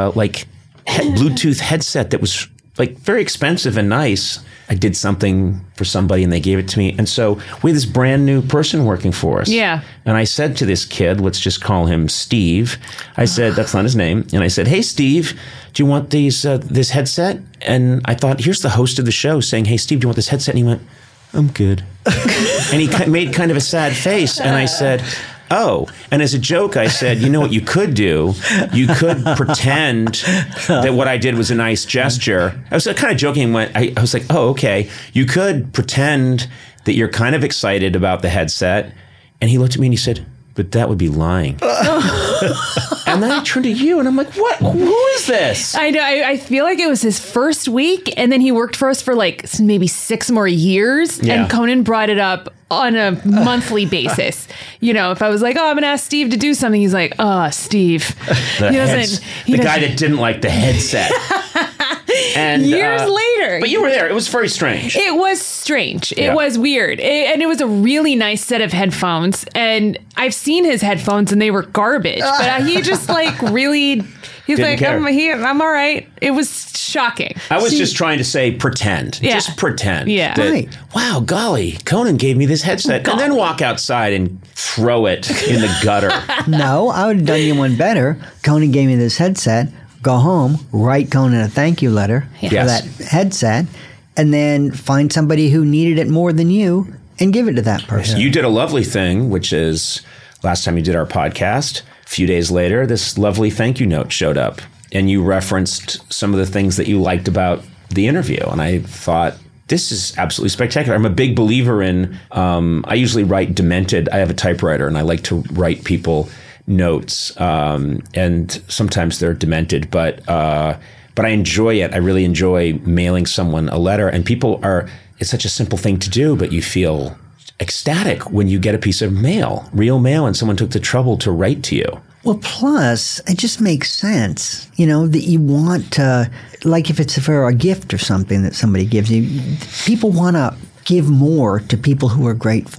Speaker 1: Bluetooth headset that was like very expensive and nice. I did something for somebody and they gave it to me. And so we had this brand new person working for us.
Speaker 2: Yeah.
Speaker 1: And I said to this kid, let's just call him Steve. I said, that's not his name. And I said, hey, Steve, do you want this headset? And I thought, here's the host of the show saying, hey, Steve, do you want this headset? And he went, I'm good. And he made kind of a sad face. And I said, oh, and as a joke, I said, you know what you could do? You could pretend that what I did was a nice gesture. I was kind of joking. I was like, oh, okay. You could pretend that you're kind of excited about the headset. And he looked at me and he said, but that would be lying. And then I turned to you and I'm like, what? Who is this?
Speaker 2: I know. I feel like it was his first week, and then he worked for us for like maybe 6 more years.
Speaker 1: Yeah.
Speaker 2: And Conan brought it up on a monthly basis. You know, if I was like, oh, I'm going to ask Steve to do something, he's like, oh, Steve.
Speaker 1: The guy that didn't like the headset. And
Speaker 2: years later.
Speaker 1: But you were there. It was very strange.
Speaker 2: It was strange. It
Speaker 1: Yeah.
Speaker 2: was weird. And it was a really nice set of headphones. And I've seen his headphones and they were garbage. But he just like really, he's
Speaker 1: Didn't
Speaker 2: like,
Speaker 1: care.
Speaker 2: I'm all right. It was shocking.
Speaker 1: I was just trying to say pretend.
Speaker 2: Yeah.
Speaker 1: Just pretend.
Speaker 2: Yeah.
Speaker 1: that,
Speaker 3: Right.
Speaker 1: wow, golly, Conan gave me this headset. And then walk outside and throw it in the gutter.
Speaker 3: No, I would have done you one better. Conan gave me this headset. Go home, write Conan a thank you letter for
Speaker 1: Yes.
Speaker 3: that headset, and then find somebody who needed it more than you and give it to that person.
Speaker 1: You did a lovely thing, which is last time you did our podcast, a few days later, this lovely thank you note showed up. And you referenced some of the things that you liked about the interview. And I thought, this is absolutely spectacular. I'm a big believer in, I usually write demented. I have a typewriter and I like to write people notes. And sometimes they're demented, but I enjoy it. I really enjoy mailing someone a letter. And it's such a simple thing to do, but you feel ecstatic when you get a piece of mail, real mail, and someone took the trouble to write to you.
Speaker 3: Well, plus, it just makes sense, you know, that you want to, like if it's for a gift or something that somebody gives you, people want to give more to people who are grateful.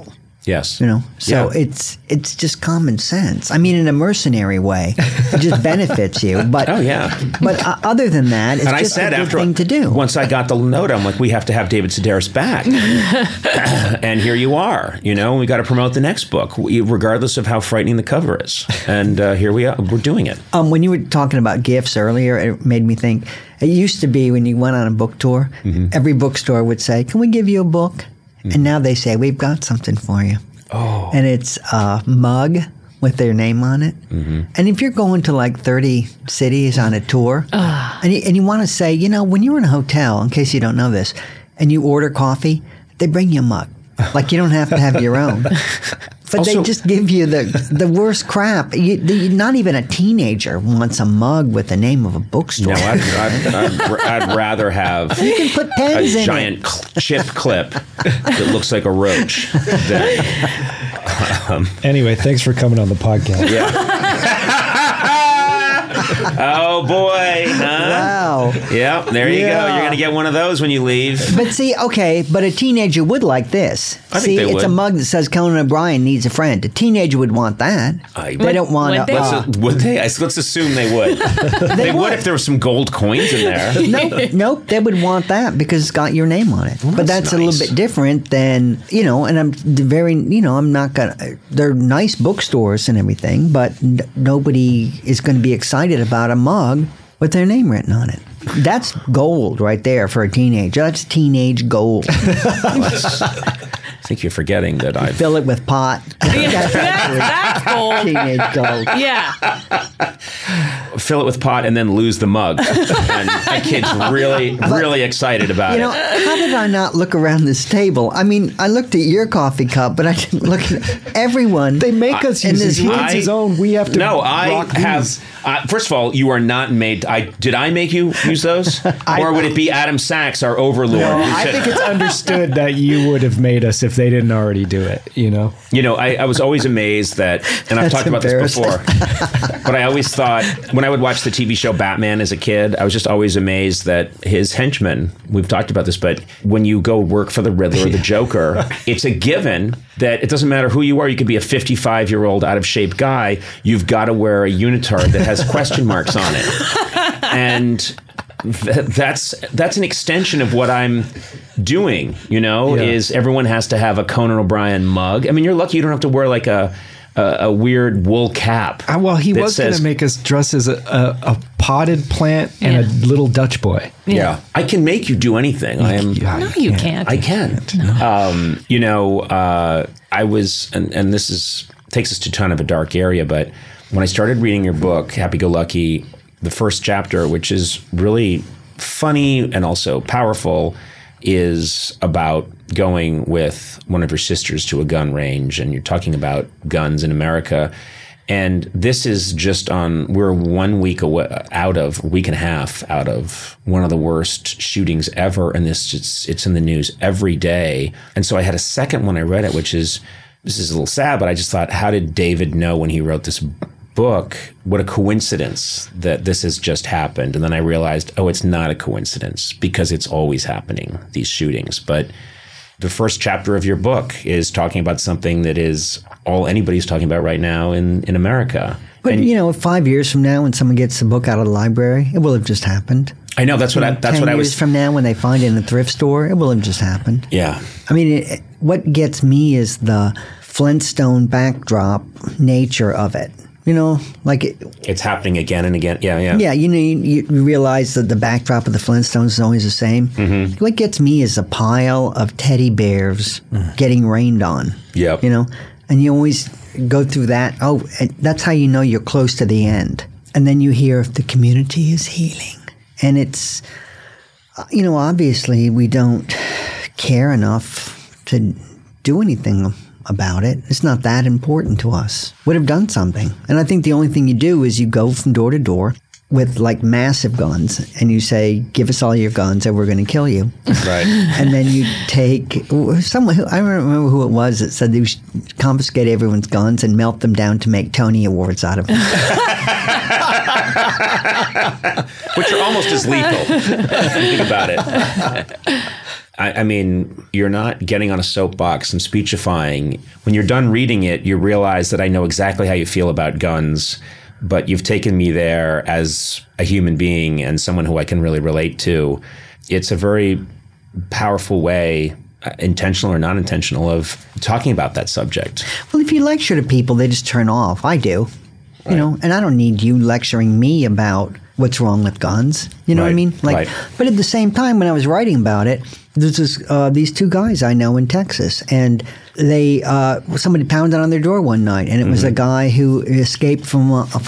Speaker 1: Yes.
Speaker 3: So it's just common sense. I mean, in a mercenary way, it just benefits you. But
Speaker 1: Oh, yeah.
Speaker 3: But other than that, it's
Speaker 1: And I
Speaker 3: just
Speaker 1: said
Speaker 3: a good
Speaker 1: after
Speaker 3: thing to do.
Speaker 1: Once I got the note, I'm like, we have to have David Sedaris back. And here you are. We got to promote the next book, regardless of how frightening the cover is. And here we are. We're doing it.
Speaker 3: When you were talking about gifts earlier, it made me think. It used to be when you went on a book tour, every bookstore would say, "Can we give you a book?" And now they say, "We've got something for you."
Speaker 1: Oh.
Speaker 3: And it's a mug with their name on it. And if you're going to like 30 cities on a tour, and you want to say, when you're in a hotel, in case you don't know this, and you order coffee, they bring you a mug. Like you don't have to have your own. But they just give you the worst crap. Not even a teenager wants a mug with the name of a bookstore.
Speaker 1: No, I'd rather have
Speaker 3: You can put pens in
Speaker 1: a giant
Speaker 3: it.
Speaker 1: chip clip that looks like a roach.
Speaker 5: Anyway, thanks for coming on the podcast.
Speaker 1: Oh, boy. Huh?
Speaker 3: Wow.
Speaker 1: Yeah, there you go.
Speaker 3: Yeah.
Speaker 1: You're going to get one of those when you leave.
Speaker 3: But see, okay, but a teenager would like this.
Speaker 1: I think they
Speaker 3: it's
Speaker 1: would.
Speaker 3: a mug that says Conan O'Brien needs a friend. A teenager would want that. They don't want
Speaker 2: would they?
Speaker 1: Would they? Let's assume they would. They would if there were some gold coins in there.
Speaker 3: Nope, they would want that because it's got your name on it. But that's a
Speaker 1: nice.
Speaker 3: little bit different than, and I'm I'm not going to, they're nice bookstores and everything, but nobody is going to be excited about a mug with their name written on it. That's gold right there for a teenager. That's teenage gold.
Speaker 1: I think you're forgetting that I
Speaker 3: Fill it with pot.
Speaker 2: That's gold.
Speaker 3: Teenage gold.
Speaker 2: Yeah.
Speaker 1: fill it with pot and then lose the mug. And my kid's really excited about it.
Speaker 3: How did I not look around this table? I mean, I looked at your coffee cup, but I didn't look at everyone.
Speaker 5: They make us use his. He gets his own. We have to.
Speaker 1: No, I
Speaker 5: rock
Speaker 1: have.
Speaker 5: these.
Speaker 1: First of all, you are not made. Did I make you use those, or would it be Adam Sachs, our overlord?
Speaker 5: No,
Speaker 1: who
Speaker 5: I
Speaker 1: said-
Speaker 5: think it's understood that you would have made us if they didn't already do it.
Speaker 1: I was always amazed that, and I've
Speaker 3: That's
Speaker 1: talked about this before, but I always thought when I would watch the TV show Batman as a kid, I was just always amazed that his henchmen, we've talked about this, but when you go work for the Riddler or the Joker, it's a given that it doesn't matter who you are. You could be a 55-year-old out of shape guy. You've got to wear a unitard that has question marks on it. And that's an extension of what I'm doing, is everyone has to have a Conan O'Brien mug. I mean, you're lucky you don't have to wear like a weird wool cap.
Speaker 5: Well, he
Speaker 1: that
Speaker 5: was going
Speaker 1: says-
Speaker 5: to make us dress as a potted plant and a little Dutch boy.
Speaker 1: Yeah. I can make you do anything. I am.
Speaker 2: No, you can't.
Speaker 1: I can. I was, and this takes us to kind of a dark area, but when I started reading your book, Happy Go Lucky, the first chapter, which is really funny and also powerful, is about going with one of your sisters to a gun range, and you're talking about guns in America. And this is just we're 1 week away week and a half out of one of the worst shootings ever. And it's in the news every day. And so I had a second when I read it, this is a little sad, but I just thought, how did David know when he wrote this book, what a coincidence that this has just happened? And then I realized, it's not a coincidence because it's always happening, these shootings. But the first chapter of your book is talking about something that is all anybody's talking about right now in America.
Speaker 3: But 5 years from now, when someone gets the book out of the library, it will have just happened.
Speaker 1: I know that's what I
Speaker 3: 10
Speaker 1: was.
Speaker 3: years from now, when they find it in a thrift store, it will have just happened.
Speaker 1: Yeah.
Speaker 3: I mean, what gets me is the Flintstone backdrop nature of it.
Speaker 1: It's happening again and again. Yeah.
Speaker 3: Yeah, you realize that the backdrop of the Flintstones is always the same. Mm-hmm. What gets me is a pile of teddy bears getting rained on.
Speaker 1: Yep.
Speaker 3: And you always go through that. Oh, that's how you know you're close to the end. And then you hear the community is healing. And it's, obviously we don't care enough to do anything about it. It's not that important to us. Would have done something. And I think the only thing you do is you go from door to door with like massive guns and you say, give us all your guns or we're going to kill you.
Speaker 1: Right.
Speaker 3: And then you take someone I don't remember who it was that said they should confiscate everyone's guns and melt them down to make Tony Awards out of them.
Speaker 1: Which are almost as lethal. Think about it. I mean, you're not getting on a soapbox and speechifying. When you're done reading it, you realize that I know exactly how you feel about guns, but you've taken me there as a human being and someone who I can really relate to. It's a very powerful way, intentional or non-intentional, of talking about that subject.
Speaker 3: Well, if you lecture to people, they just turn off. I do. You know, and I don't need you lecturing me about what's wrong with guns. You know what I mean? Like, but at the same time, when I was writing about it, there's these two guys I know in Texas, and they somebody pounded on their door one night, and it was a guy who escaped from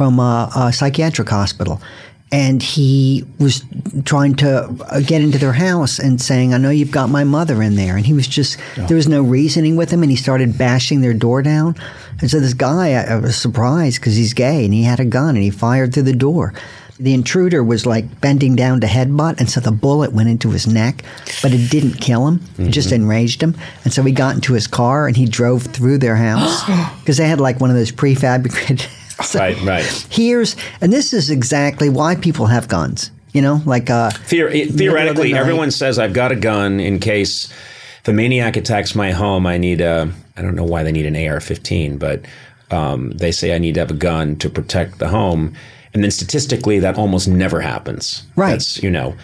Speaker 3: a psychiatric hospital. And he was trying to get into their house and saying, I know you've got my mother in there. And he was just, there was no reasoning with him. And he started bashing their door down. And so this guy, I was surprised because he's gay and he had a gun and he fired through the door. The intruder was like bending down to headbutt. And so the bullet went into his neck, but it didn't kill him. It just enraged him. And so he got into his car and he drove through their house because they had like one of those prefabricated. So
Speaker 1: right.
Speaker 3: And this is exactly why people have guns. You know, like
Speaker 1: theoretically, everyone says I've got a gun in case if a maniac attacks my home. I need I don't know why they need an AR-15, but they say I need to have a gun to protect the home. And then statistically, that almost never happens.
Speaker 3: Right.
Speaker 1: That's, you know,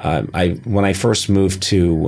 Speaker 1: when I first moved to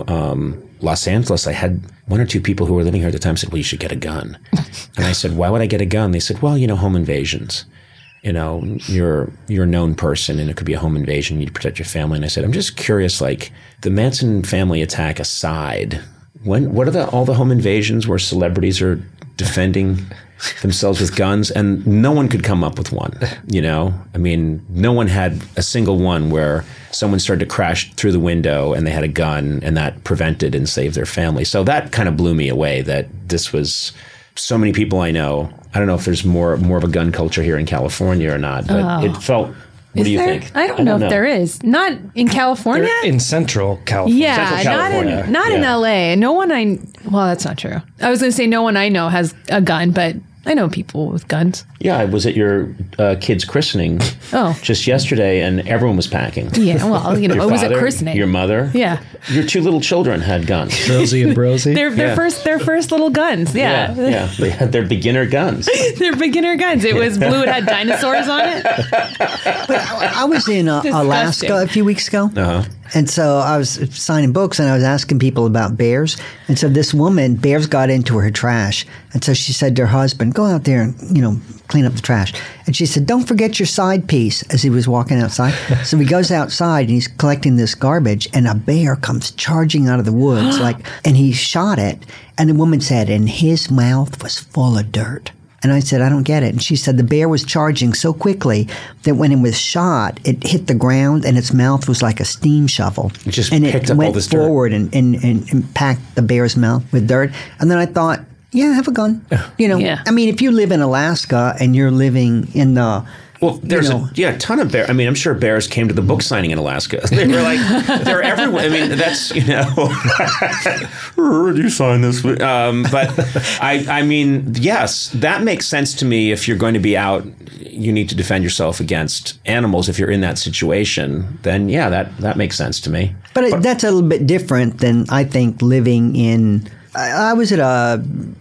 Speaker 1: Los Angeles, I had one or two people who were living here at the time said, well, you should get a gun. And I said, why would I get a gun? They said, well, you know, home invasions. You know, you're a known person and it could be a home invasion. You need to protect your family. And I said, I'm just curious, like the Manson family attack aside, what are all the home invasions where celebrities are defending themselves with guns? And no one could come up with one, you know? I mean, no one had a single one where someone started to crash through the window and they had a gun and that prevented and saved their family. So that kind of blew me away that this was so many people I know. I don't know if there's more of a gun culture here in California or not, but it felt... What do you think?
Speaker 2: I don't know if there is. Not in California?
Speaker 5: They're in Central California.
Speaker 2: Yeah,
Speaker 1: Central California.
Speaker 2: not in LA. No one well, that's not true. I was going to say no one I know has a gun, but I know people with guns.
Speaker 1: Yeah, I was at your kid's christening just yesterday, and everyone was packing.
Speaker 2: Yeah, well, you know, it was a christening.
Speaker 1: Your mother?
Speaker 2: Yeah.
Speaker 1: Your two little children had guns.
Speaker 5: Rosie and Brosie?
Speaker 2: Their first little guns, yeah.
Speaker 1: They had their beginner guns.
Speaker 2: Their beginner guns. It was blue, it had dinosaurs on it.
Speaker 3: But I was in Alaska a few weeks ago.
Speaker 1: Uh-huh.
Speaker 3: And so I was signing books and I was asking people about bears. And so this woman, bears got into her trash. And so she said to her husband, go out there and, you know, clean up the trash. And she said, don't forget your side piece, as he was walking outside. So he goes outside and he's collecting this garbage and a bear comes charging out of the woods and he shot it. And the woman said, and his mouth was full of dirt. And I said, I don't get it. And she said the bear was charging so quickly that when it was shot, it hit the ground and its mouth was like a steam shovel.
Speaker 1: It just
Speaker 3: and
Speaker 1: picked
Speaker 3: it
Speaker 1: up
Speaker 3: went
Speaker 1: all this dirt.
Speaker 3: forward and packed the bear's mouth with dirt. And then I thought, yeah, have a gun. You know, I mean, if you live in Alaska and you're living in the...
Speaker 1: Well, there's a ton of bears. I mean, I'm sure bears came to the book signing in Alaska. They were like, they're everywhere. I mean, that's, you know, did you sign this? But I mean, yes, that makes sense to me. If you're going to be out, you need to defend yourself against animals. If you're in that situation, then yeah, that makes sense to me.
Speaker 3: But that's a little bit different than I think living in. I was at a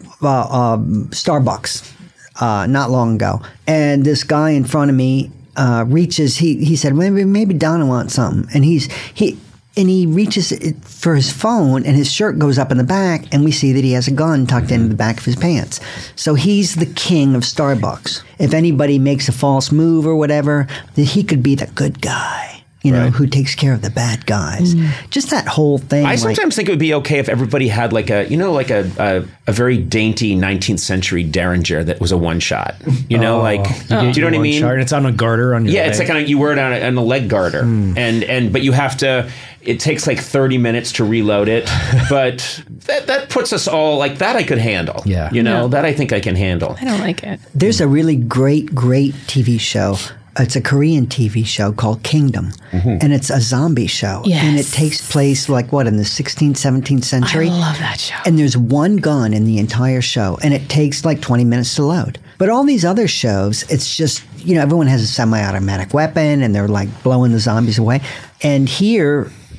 Speaker 3: Starbucks. Not long ago, and this guy in front of me reaches. He said, maybe Donna wants something, and he reaches for his phone, and his shirt goes up in the back, and we see that he has a gun tucked into the back of his pants. So he's the king of Starbucks. If anybody makes a false move or whatever, then he could be the good guy. You know, who takes care of the bad guys. Just that whole thing.
Speaker 1: I sometimes think it would be okay if everybody had like a very dainty 19th century Derringer that was a one shot. You know, do you know what I mean?
Speaker 5: And it's on a garter on your leg.
Speaker 1: It's like you wear it on a leg garter. But you have to, it takes like 30 minutes to reload it. But that puts us all, like that I could handle.
Speaker 5: Yeah.
Speaker 1: You know, that I think I can handle.
Speaker 2: I don't like it.
Speaker 3: There's a really great TV show. It's a Korean TV show called Kingdom, and it's a zombie show.
Speaker 2: Yes.
Speaker 3: And it takes place in the 16th, 17th century.
Speaker 2: I love that show.
Speaker 3: And there's one gun in the entire show, and it takes like 20 minutes to load. But all these other shows, it's just, you know, everyone has a semi-automatic weapon, and they're like blowing the zombies away. And here,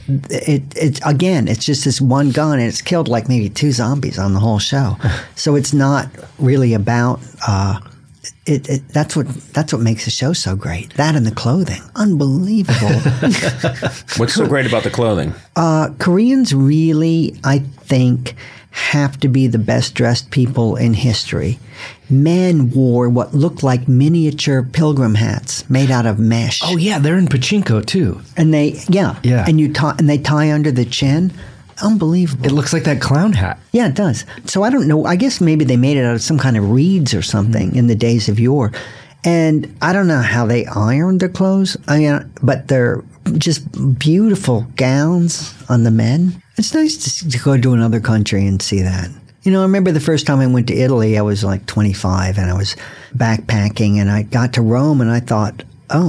Speaker 3: it's just this one gun, and it's killed like maybe 2 zombies on the whole show. So it's not really about. That's what makes the show so great. That and the clothing, unbelievable.
Speaker 1: What's so great about the clothing?
Speaker 3: Koreans really, I think, have to be the best dressed people in history. Men wore what looked like miniature pilgrim hats made out of mesh.
Speaker 5: Oh yeah, they're in pachinko too.
Speaker 3: And they and they tie under the chin. Unbelievable.
Speaker 5: It looks like that clown hat.
Speaker 3: Yeah, it does. So I don't know. I guess maybe they made it out of some kind of reeds or something in the days of yore. And I don't know how they ironed their clothes. But they're just beautiful gowns on the men. It's nice to go to another country and see that. I remember the first time I went to Italy, I was like 25 and I was backpacking, and I got to Rome and I thought,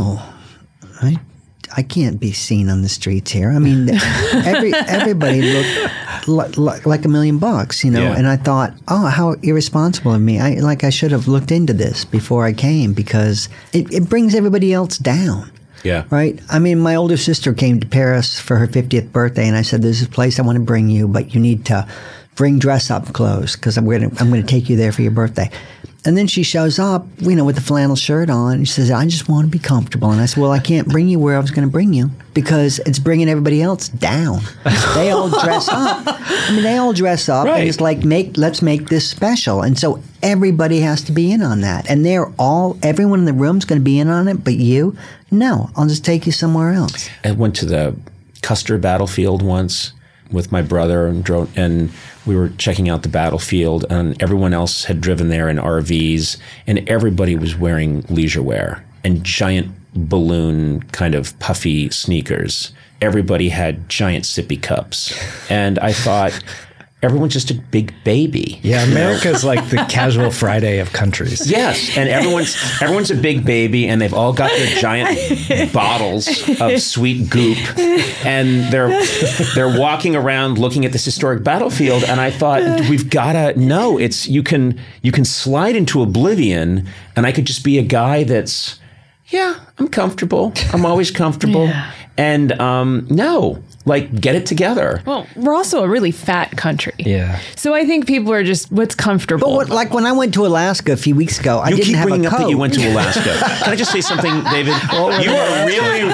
Speaker 3: I can't be seen on the streets here. I mean, everybody looked like $1 million,
Speaker 1: Yeah.
Speaker 3: And I thought, how irresponsible of me. I should have looked into this before I came, because it brings everybody else down.
Speaker 1: Yeah.
Speaker 3: Right? I mean, my older sister came to Paris for her 50th birthday, and I said, there's a place I want to bring you, but you need to bring dress-up clothes because I'm going to take you there for your birthday. And then she shows up, with the flannel shirt on. And she says, I just want to be comfortable. And I said, well, I can't bring you where I was going to bring you because it's bringing everybody else down. They all dress up. They all dress up.
Speaker 1: Right.
Speaker 3: And it's like, let's make this special. And so everybody has to be in on that. And everyone in the room's going to be in on it, but you? No, I'll just take you somewhere else.
Speaker 1: I went to the Custer battlefield once with my brother and we were checking out the battlefield, and everyone else had driven there in RVs, and everybody was wearing leisure wear and giant balloon kind of puffy sneakers. Everybody had giant sippy cups. And I thought, everyone's just a big baby.
Speaker 5: Yeah, America's like the casual Friday of countries.
Speaker 1: Yes, and everyone's a big baby, and they've all got their giant bottles of sweet goop, and they're walking around looking at this historic battlefield. And I thought, we've got to know you can slide into oblivion, and I could just be a guy that's, I'm comfortable. I'm always comfortable, and no. Get it together.
Speaker 2: Well, we're also a really fat country.
Speaker 5: Yeah.
Speaker 2: So I think people are just what's comfortable.
Speaker 3: But when I went to Alaska a few weeks ago, I didn't have a coat.
Speaker 1: You keep bringing up that you went to Alaska. Can I just say something, David? You are really...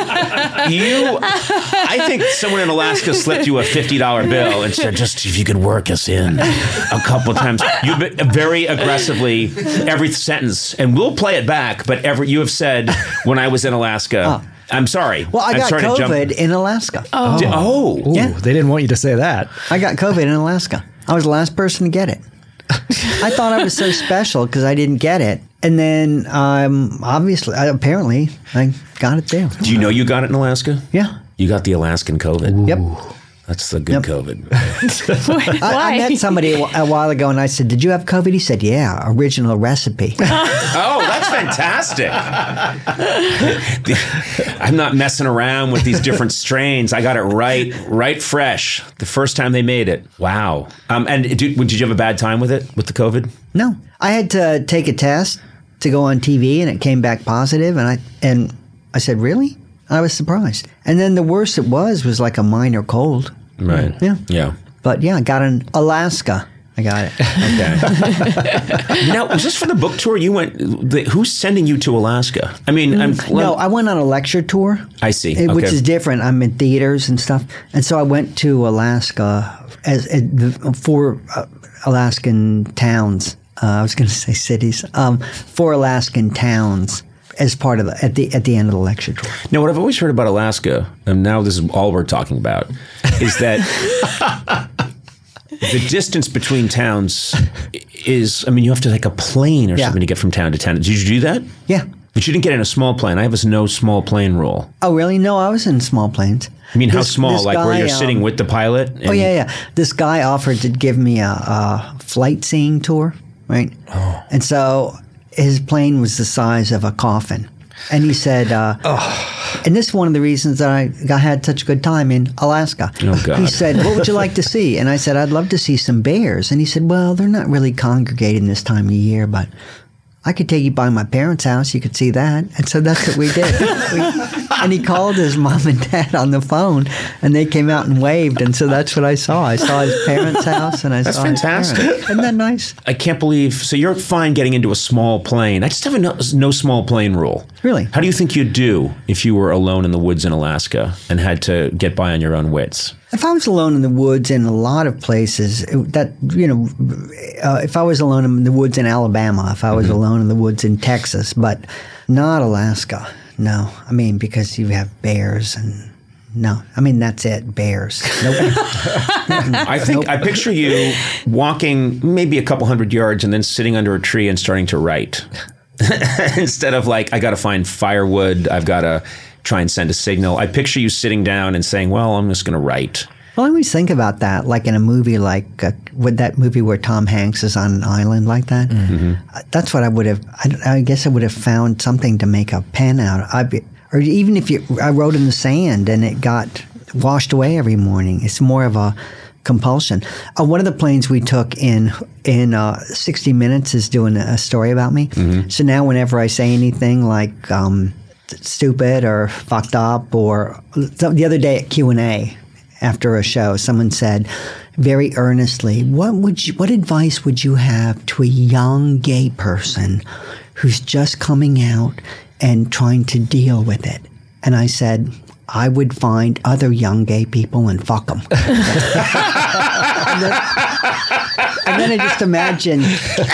Speaker 1: I think someone in Alaska slipped you a $50 bill and said, just if you could work us in a couple of times. You've been very aggressively, every sentence, and we'll play it back, but you have said, when I was in Alaska... I'm sorry.
Speaker 3: Well, I got COVID in Alaska.
Speaker 5: Yeah. They didn't want you to say that.
Speaker 3: I got COVID in Alaska. I was the last person to get it. I thought I was so special because I didn't get it. And then apparently, I got it there.
Speaker 1: Do you know you got it in Alaska?
Speaker 3: Yeah.
Speaker 1: You got the Alaskan COVID?
Speaker 3: Yep.
Speaker 1: That's the good COVID.
Speaker 3: I met somebody a while ago and I said, did you have COVID? He said, yeah, original recipe.
Speaker 1: Oh, that's fantastic. I'm not messing around with these different strains. I got it right fresh the first time they made it. Wow. And did you have a bad time with it, with the COVID?
Speaker 3: No. I had to take a test to go on TV and it came back positive. And I said, really? I was surprised. And then the worst it was like a minor cold.
Speaker 1: Right.
Speaker 3: Yeah.
Speaker 1: Yeah.
Speaker 3: But yeah, I got in Alaska. I got it.
Speaker 1: Okay. Now, was this for the book tour? You went. Who's sending you to Alaska? I mean,
Speaker 3: no, I went on a lecture tour.
Speaker 1: I see.
Speaker 3: Which is different. I'm in theaters and stuff, and so I went to Alaska for Alaskan towns. I was going to say cities. 4 Alaskan towns as part of at the end of the lecture tour.
Speaker 1: Now, what I've always heard about Alaska, and now this is all we're talking about, is that the distance between towns is, you have to take a plane or something to get from town to town. Did you do that?
Speaker 3: Yeah.
Speaker 1: But you didn't get in a small plane. I have a no small plane rule.
Speaker 3: Oh, really? No, I was in small planes.
Speaker 1: I mean, how small? Like where you're sitting with the pilot?
Speaker 3: Oh, yeah. This guy offered to give me a flight seeing tour, right? Oh. And so his plane was the size of a coffin. And he said, and this is one of the reasons that I had such a good time in Alaska.
Speaker 1: Oh, God.
Speaker 3: He said, what would you like to see? And I said, I'd love to see some bears. And he said, well, they're not really congregating this time of year, but I could take you by my parents' house. You could see that. And so that's what we did. And he called his mom and dad on the phone, and they came out and waved. And so that's what I saw. I saw his parents' house, and I saw
Speaker 1: fantastic.
Speaker 3: his parents. Isn't that nice?
Speaker 1: I can't believe. So you're fine getting into a small plane. I just have a no small plane rule.
Speaker 3: Really?
Speaker 1: How do you think you'd do if you were alone in the woods in Alaska and had to get by on your own wits?
Speaker 3: If I was alone in the woods in a lot of places, if I was alone in the woods in Alabama, if I was alone in the woods in Texas, but not Alaska. No. I mean, because you have bears and no. I mean, that's it. Bears. Nope.
Speaker 1: I picture you walking maybe a couple hundred yards and then sitting under a tree and starting to write. Instead of like, I got to find firewood, I've got to try and send a signal. I picture you sitting down and saying, well, I'm just going to write.
Speaker 3: Well, I always think about that, like in a movie like with that movie where Tom Hanks is on an island like that. That's what I would have, I guess I would have found something to make a pen out of. Or even if I wrote in the sand and it got washed away every morning. It's more of a compulsion. One of the planes we took in 60 Minutes is doing a story about me. So now whenever I say anything like stupid or fucked up, or the other day at Q&A after a show, someone said very earnestly, what advice would you have to a young gay person who's just coming out and trying to deal with it? And I said, I would find other young gay people and fuck them. And then I just imagine,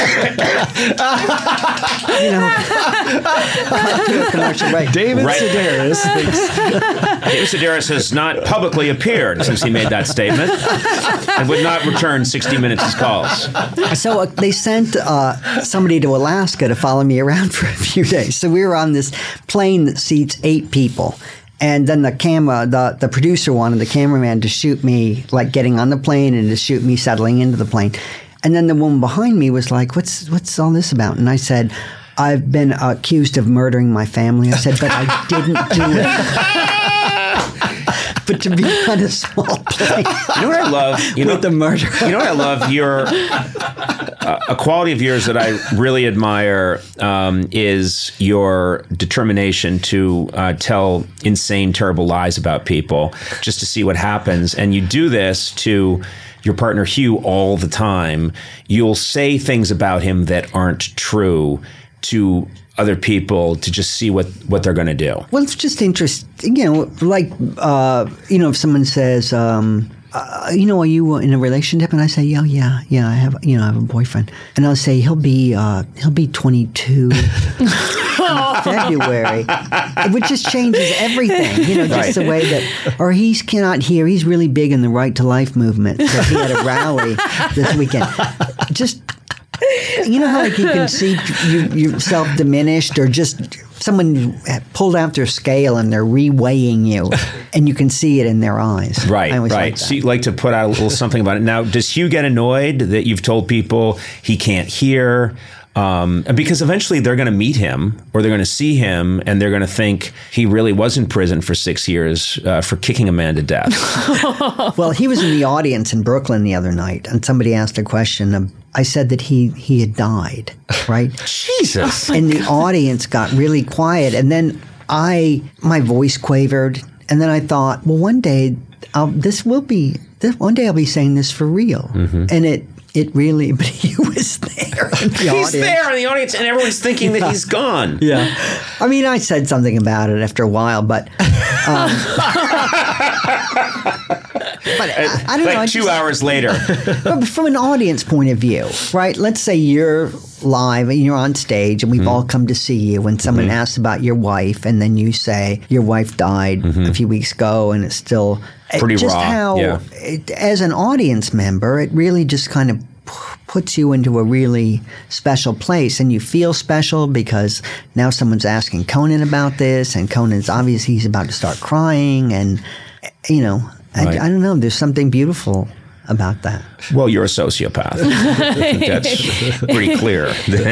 Speaker 3: commercial break.
Speaker 5: David Sedaris
Speaker 1: David Sedaris has not publicly appeared since he made that statement and would not return 60 Minutes' calls.
Speaker 3: So they sent somebody to Alaska to follow me around for a few days. So we were on this plane that seats 8 people. And then the producer wanted the cameraman to shoot me like getting on the plane and to shoot me settling into the plane. And then the woman behind me was like, what's all this about? And I said, I've been accused of murdering my family. I said, but I didn't do it. But to be on a small plane.
Speaker 1: You know what I love?
Speaker 3: With the murder.
Speaker 1: You know what I love? A quality of yours that I really admire is your determination to tell insane, terrible lies about people just to see what happens. And you do this to your partner Hugh all the time. You'll say things about him that aren't true to other people to just see what they're going to do. Well,
Speaker 3: it's just interesting, like, if someone says, are you in a relationship? And I say, yeah, I have a boyfriend. And I'll say, he'll be 22 in February. It just changes everything, just the way that, or he cannot hear. He's really big in the Right to Life movement. So he had a rally this weekend. Just, how like you can see yourself diminished, or just someone pulled out their scale and they're reweighing you, and you can see it in their eyes.
Speaker 1: Right. Like so you like to put out a little something about it. Now, does Hugh get annoyed that you've told people he can't hear? Because eventually they're going to meet him, or they're going to see him, and they're going to think he really was in prison for 6 years for kicking a man to death.
Speaker 3: Well, he was in the audience in Brooklyn the other night, and somebody asked a question. I said that he had died, right?
Speaker 1: Jesus.
Speaker 3: And the audience got really quiet, and then my voice quavered, and then I thought, well, one day I'll be saying this for real, and it really, but he was there in the audience.
Speaker 1: He's there in the audience, and everyone's thinking that he's gone.
Speaker 3: Yeah. I mean, I said something about it after a while, but I don't know.
Speaker 1: Like 2 hours later.
Speaker 3: But from an audience point of view, right? Let's say you're live and you're on stage and we've all come to see you, and someone asks about your wife, and then you say your wife died a few weeks ago, and it's still
Speaker 1: pretty
Speaker 3: just
Speaker 1: raw.
Speaker 3: How, as an audience member, it really just kind of puts you into a really special place, and you feel special because now someone's asking Conan about this, and Conan's obviously he's about to start crying, and I don't know. There's something beautiful about that.
Speaker 1: Well, you're a sociopath. I think that's pretty clear.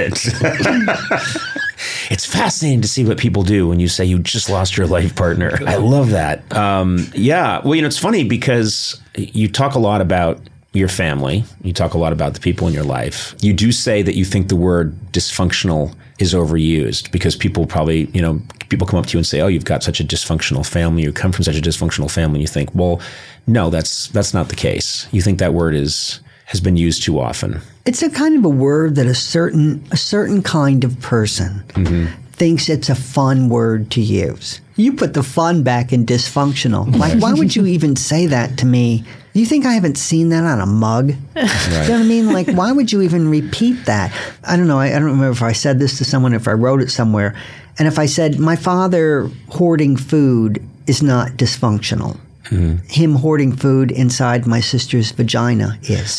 Speaker 1: It's fascinating to see what people do when you say you just lost your life partner. I love that. Yeah. Well, it's funny because you talk a lot about your family. You talk a lot about the people in your life. You do say that you think the word dysfunctional is overused because people probably, people come up to you and say, oh, you've got such a dysfunctional family. You come from such a dysfunctional family. And you think, well, no, that's not the case. You think that word has been used too often. It's
Speaker 3: a kind of a word that a certain kind of person thinks it's a fun word to use. You put the fun back in dysfunctional. Like, why would you even say that to me? Do you think I haven't seen that on a mug? Right. You know what I mean? Like, why would you even repeat that? I don't know. I don't remember if I said this to someone, if I wrote it somewhere. And if I said, my father hoarding food is not dysfunctional. Mm-hmm. Him hoarding food inside my sister's vagina is.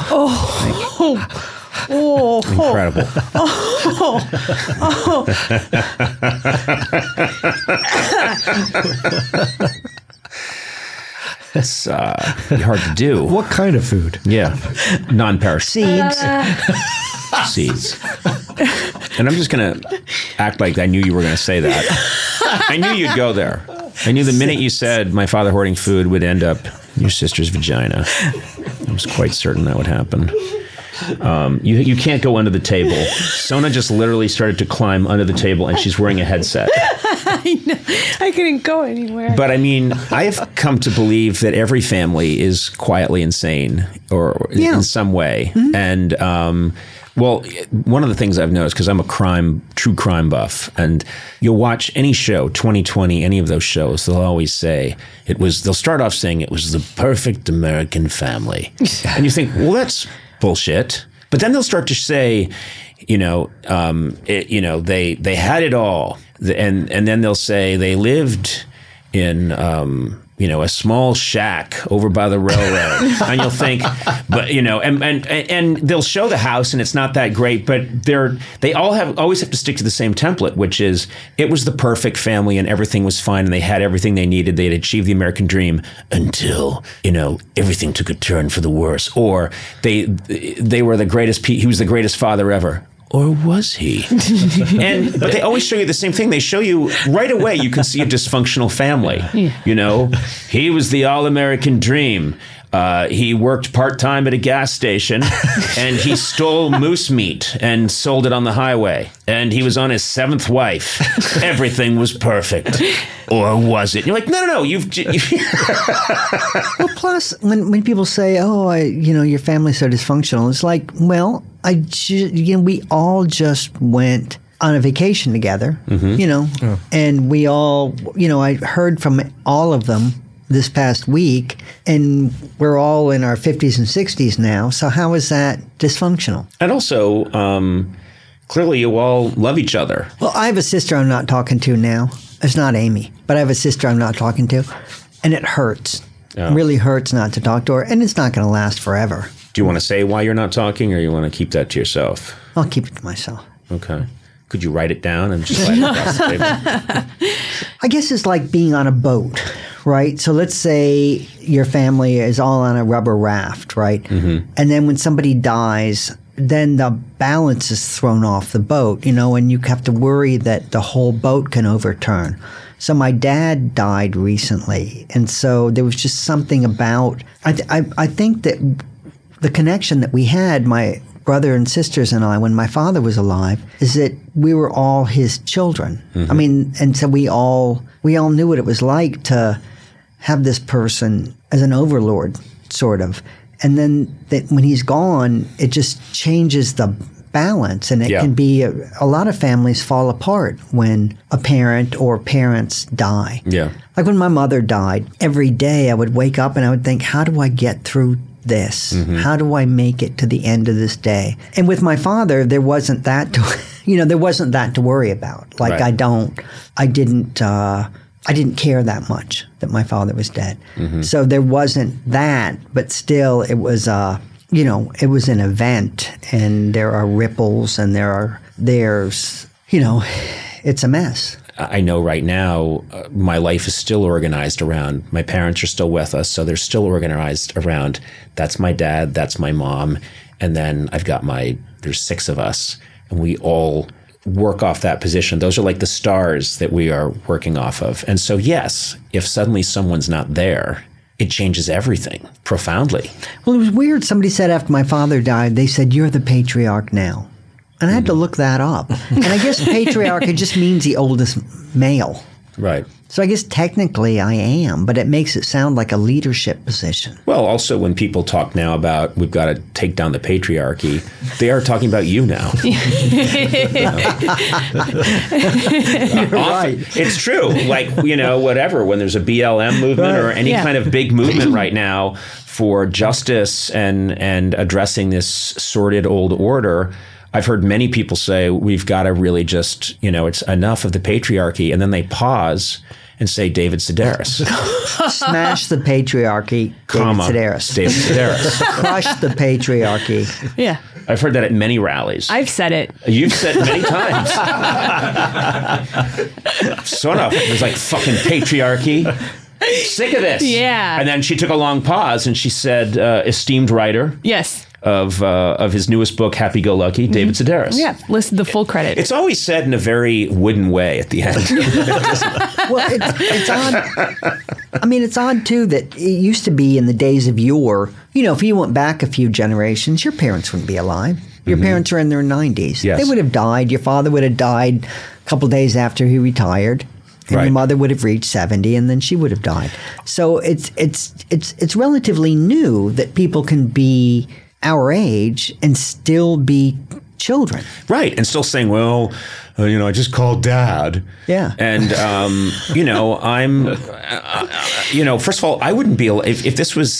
Speaker 1: Oh, incredible. That's hard to do.
Speaker 5: What kind of food?
Speaker 1: Yeah. Non-perishable. Seeds. And I'm just going to act like I knew you were going to say that. I knew you'd go there. I knew the minute you said my father hoarding food would end up in your sister's vagina. I was quite certain that would happen. You can't go under the table. Sona just literally started to climb under the table, and she's wearing a headset.
Speaker 2: I know. I couldn't go anywhere.
Speaker 1: But I mean, I have come to believe that every family is quietly insane or in some way. Mm-hmm. And well, one of the things I've noticed, because I'm a true crime buff, and you'll watch any show, 2020, any of those shows, they'll always say they'll start off saying it was the perfect American family. And you think, well, that's bullshit. But then they'll start to say, they had it all. And then they'll say they lived in, a small shack over by the railroad. And you'll think, but, and they'll show the house and it's not that great, but they always have to stick to the same template, which is it was the perfect family and everything was fine and they had everything they needed. They had achieved the American dream until, everything took a turn for the worse. Or they were the greatest, he was the greatest father ever. Or was he? But they always show you the same thing. They show you right away, you can see a dysfunctional family. Yeah. He was the all-American dream. He worked part-time at a gas station, and he stole moose meat and sold it on the highway. And he was on his 7th wife. Everything was perfect. Or was it? And you're like, no,
Speaker 3: Well, plus, when people say, your family's so dysfunctional, it's like, well, we all just went on a vacation together, and we all, I heard from all of them this past week, and we're all in our 50s and 60s now. So how is that dysfunctional?
Speaker 1: And also, clearly you all love each other.
Speaker 3: Well, I have a sister I'm not talking to now. It's not Amy, but I have a sister I'm not talking to, and it hurts. Oh. It really hurts not to talk to her, and it's not going to last forever.
Speaker 1: Do you want to say why you're not talking, or you want to keep that to yourself?
Speaker 3: I'll keep it to myself.
Speaker 1: Okay. Could you write it down and just slide it across the table?
Speaker 3: I guess it's like being on a boat, right? So let's say your family is all on a rubber raft, right? Mm-hmm. And then when somebody dies, then the balance is thrown off the boat, and you have to worry that the whole boat can overturn. So my dad died recently, and so there was just something about I think that the connection that we had, my brother and sisters and I, when my father was alive, is that we were all his children. Mm-hmm. I mean, and so we all knew what it was like to have this person as an overlord, sort of. And then when he's gone, it just changes the balance, and it can be a lot of families fall apart when a parent or parents die. Yeah. Like when my mother died, every day I would wake up and I would think, how do I get through this? Mm-hmm. How do I make it to the end of this day? And with my father, there wasn't that to worry about. Like right. I didn't care that much that my father was dead. Mm-hmm. So there wasn't that, but still it was it was an event, and there are ripples, and there's it's a mess.
Speaker 1: I know right now my life is still organized around, my parents are still with us, so they're still organized around, that's my dad, that's my mom, and then I've got there's 6 of us, and we all work off that position. Those are like the stars that we are working off of. And so yes, if suddenly someone's not there, it changes everything profoundly.
Speaker 3: Well, it was weird. Somebody said after my father died, they said, "You're the patriarch now." And I had to look that up. And I guess patriarch, it just means the oldest male.
Speaker 1: Right.
Speaker 3: So I guess technically I am, but it makes it sound like a leadership position.
Speaker 1: Well, also when people talk now about we've got to take down the patriarchy, they are talking about you now.
Speaker 3: You're right.
Speaker 1: It's true. Like, whatever, when there's a BLM movement or any kind of big movement right now for justice and addressing this sordid old order, I've heard many people say we've got to really just, it's enough of the patriarchy. And then they pause and say David Sedaris.
Speaker 3: Smash the patriarchy, David Sedaris.
Speaker 1: David Sedaris.
Speaker 3: Crush the patriarchy.
Speaker 2: Yeah.
Speaker 1: I've heard that at many rallies.
Speaker 2: I've said it.
Speaker 1: You've said it many times. So enough. It was like fucking patriarchy. Sick of this.
Speaker 2: Yeah.
Speaker 1: And then she took a long pause and she said, esteemed writer.
Speaker 2: Yes.
Speaker 1: Of his newest book, Happy Go Lucky, David Sedaris.
Speaker 2: Yeah, listed the full credit.
Speaker 1: It's always said in a very wooden way at the end.
Speaker 3: Well, it's odd. I mean, it's odd, too, that it used to be in the days of yore, if you went back a few generations, your parents wouldn't be alive. Your parents are in their 90s.
Speaker 1: Yes.
Speaker 3: They would have died. Your father would have died a couple days after he retired. And your mother would have reached 70, and then she would have died. So it's relatively new that people can be our age and still be children.
Speaker 1: Right. And still saying, well, I just called Dad.
Speaker 3: Yeah.
Speaker 1: And, I'm, first of all, I wouldn't be, if this was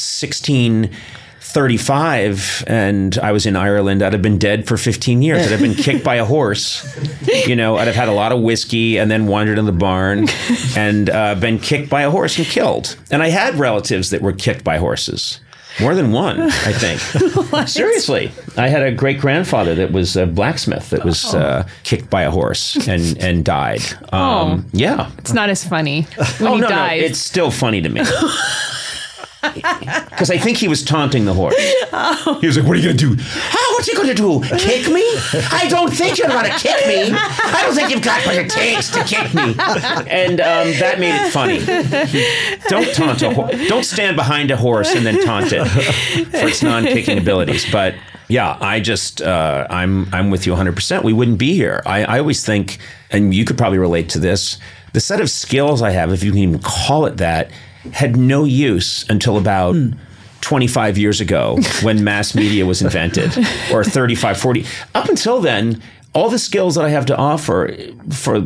Speaker 1: 1635 and I was in Ireland, I'd have been dead for 15 years. I'd have been kicked by a horse. I'd have had a lot of whiskey and then wandered in the barn and been kicked by a horse and killed. And I had relatives that were kicked by horses. More than one, I think. Seriously. I had a great-grandfather that was a blacksmith that was kicked by a horse and died. Yeah.
Speaker 2: It's not as funny when he dies.
Speaker 1: No, it's still funny to me. Because I think he was taunting the horse. He was like, what are you going to do? What's he going to do? Kick me? I don't think you're going to kick me. I don't think you've got what it takes to kick me. And that made it funny. Don't taunt a horse. Don't stand behind a horse and then taunt it for its non-kicking abilities. But yeah, I just, I'm with you 100%. We wouldn't be here. I always think, and you could probably relate to this, the set of skills I have, if you can even call it that, had no use until about 25 years ago when mass media was invented, or 35, 40. Up until then, all the skills that I have to offer for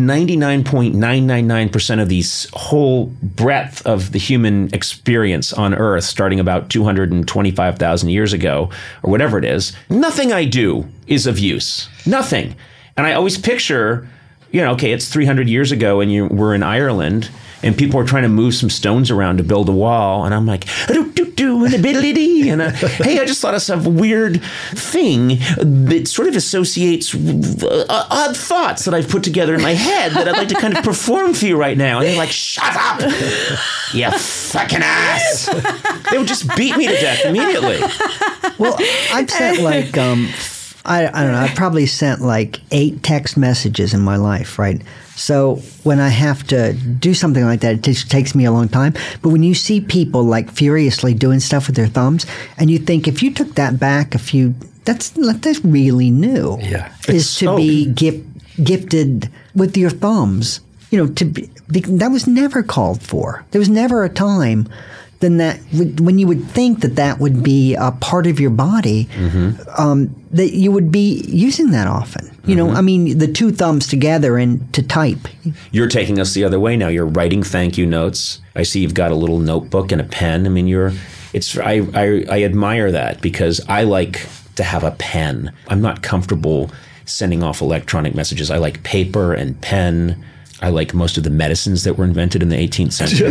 Speaker 1: 99.999% of these whole breadth of the human experience on Earth, starting about 225,000 years ago, or whatever it is, nothing I do is of use. Nothing. And I always picture, okay, it's 300 years ago and we're in Ireland, and people are trying to move some stones around to build a wall. And I'm like, do-do-do, and a biddly-dee. And hey, I just thought of some weird thing that sort of associates odd thoughts that I've put together in my head that I'd like to kind of perform for you right now. And they're like, shut up, you fucking ass. They would just beat me to death immediately.
Speaker 3: Well, I've sent like, I don't know, I've probably sent like 8 text messages in my life, right? So when I have to do something like that, it just takes me a long time. But when you see people like furiously doing stuff with their thumbs, and you think if you took that back a few, that's really new.
Speaker 5: Yeah,
Speaker 3: is to be gifted with your thumbs. That was never called for. There was never a time then that when you would think that would be a part of your body, that you would be using that often. I mean, the 2 thumbs together and to type.
Speaker 1: You're taking us the other way now. You're writing thank you notes. I see you've got a little notebook and a pen. I mean, I admire that because I like to have a pen. I'm not comfortable sending off electronic messages. I like paper and pen. I like most of the medicines that were invented in the 18th century.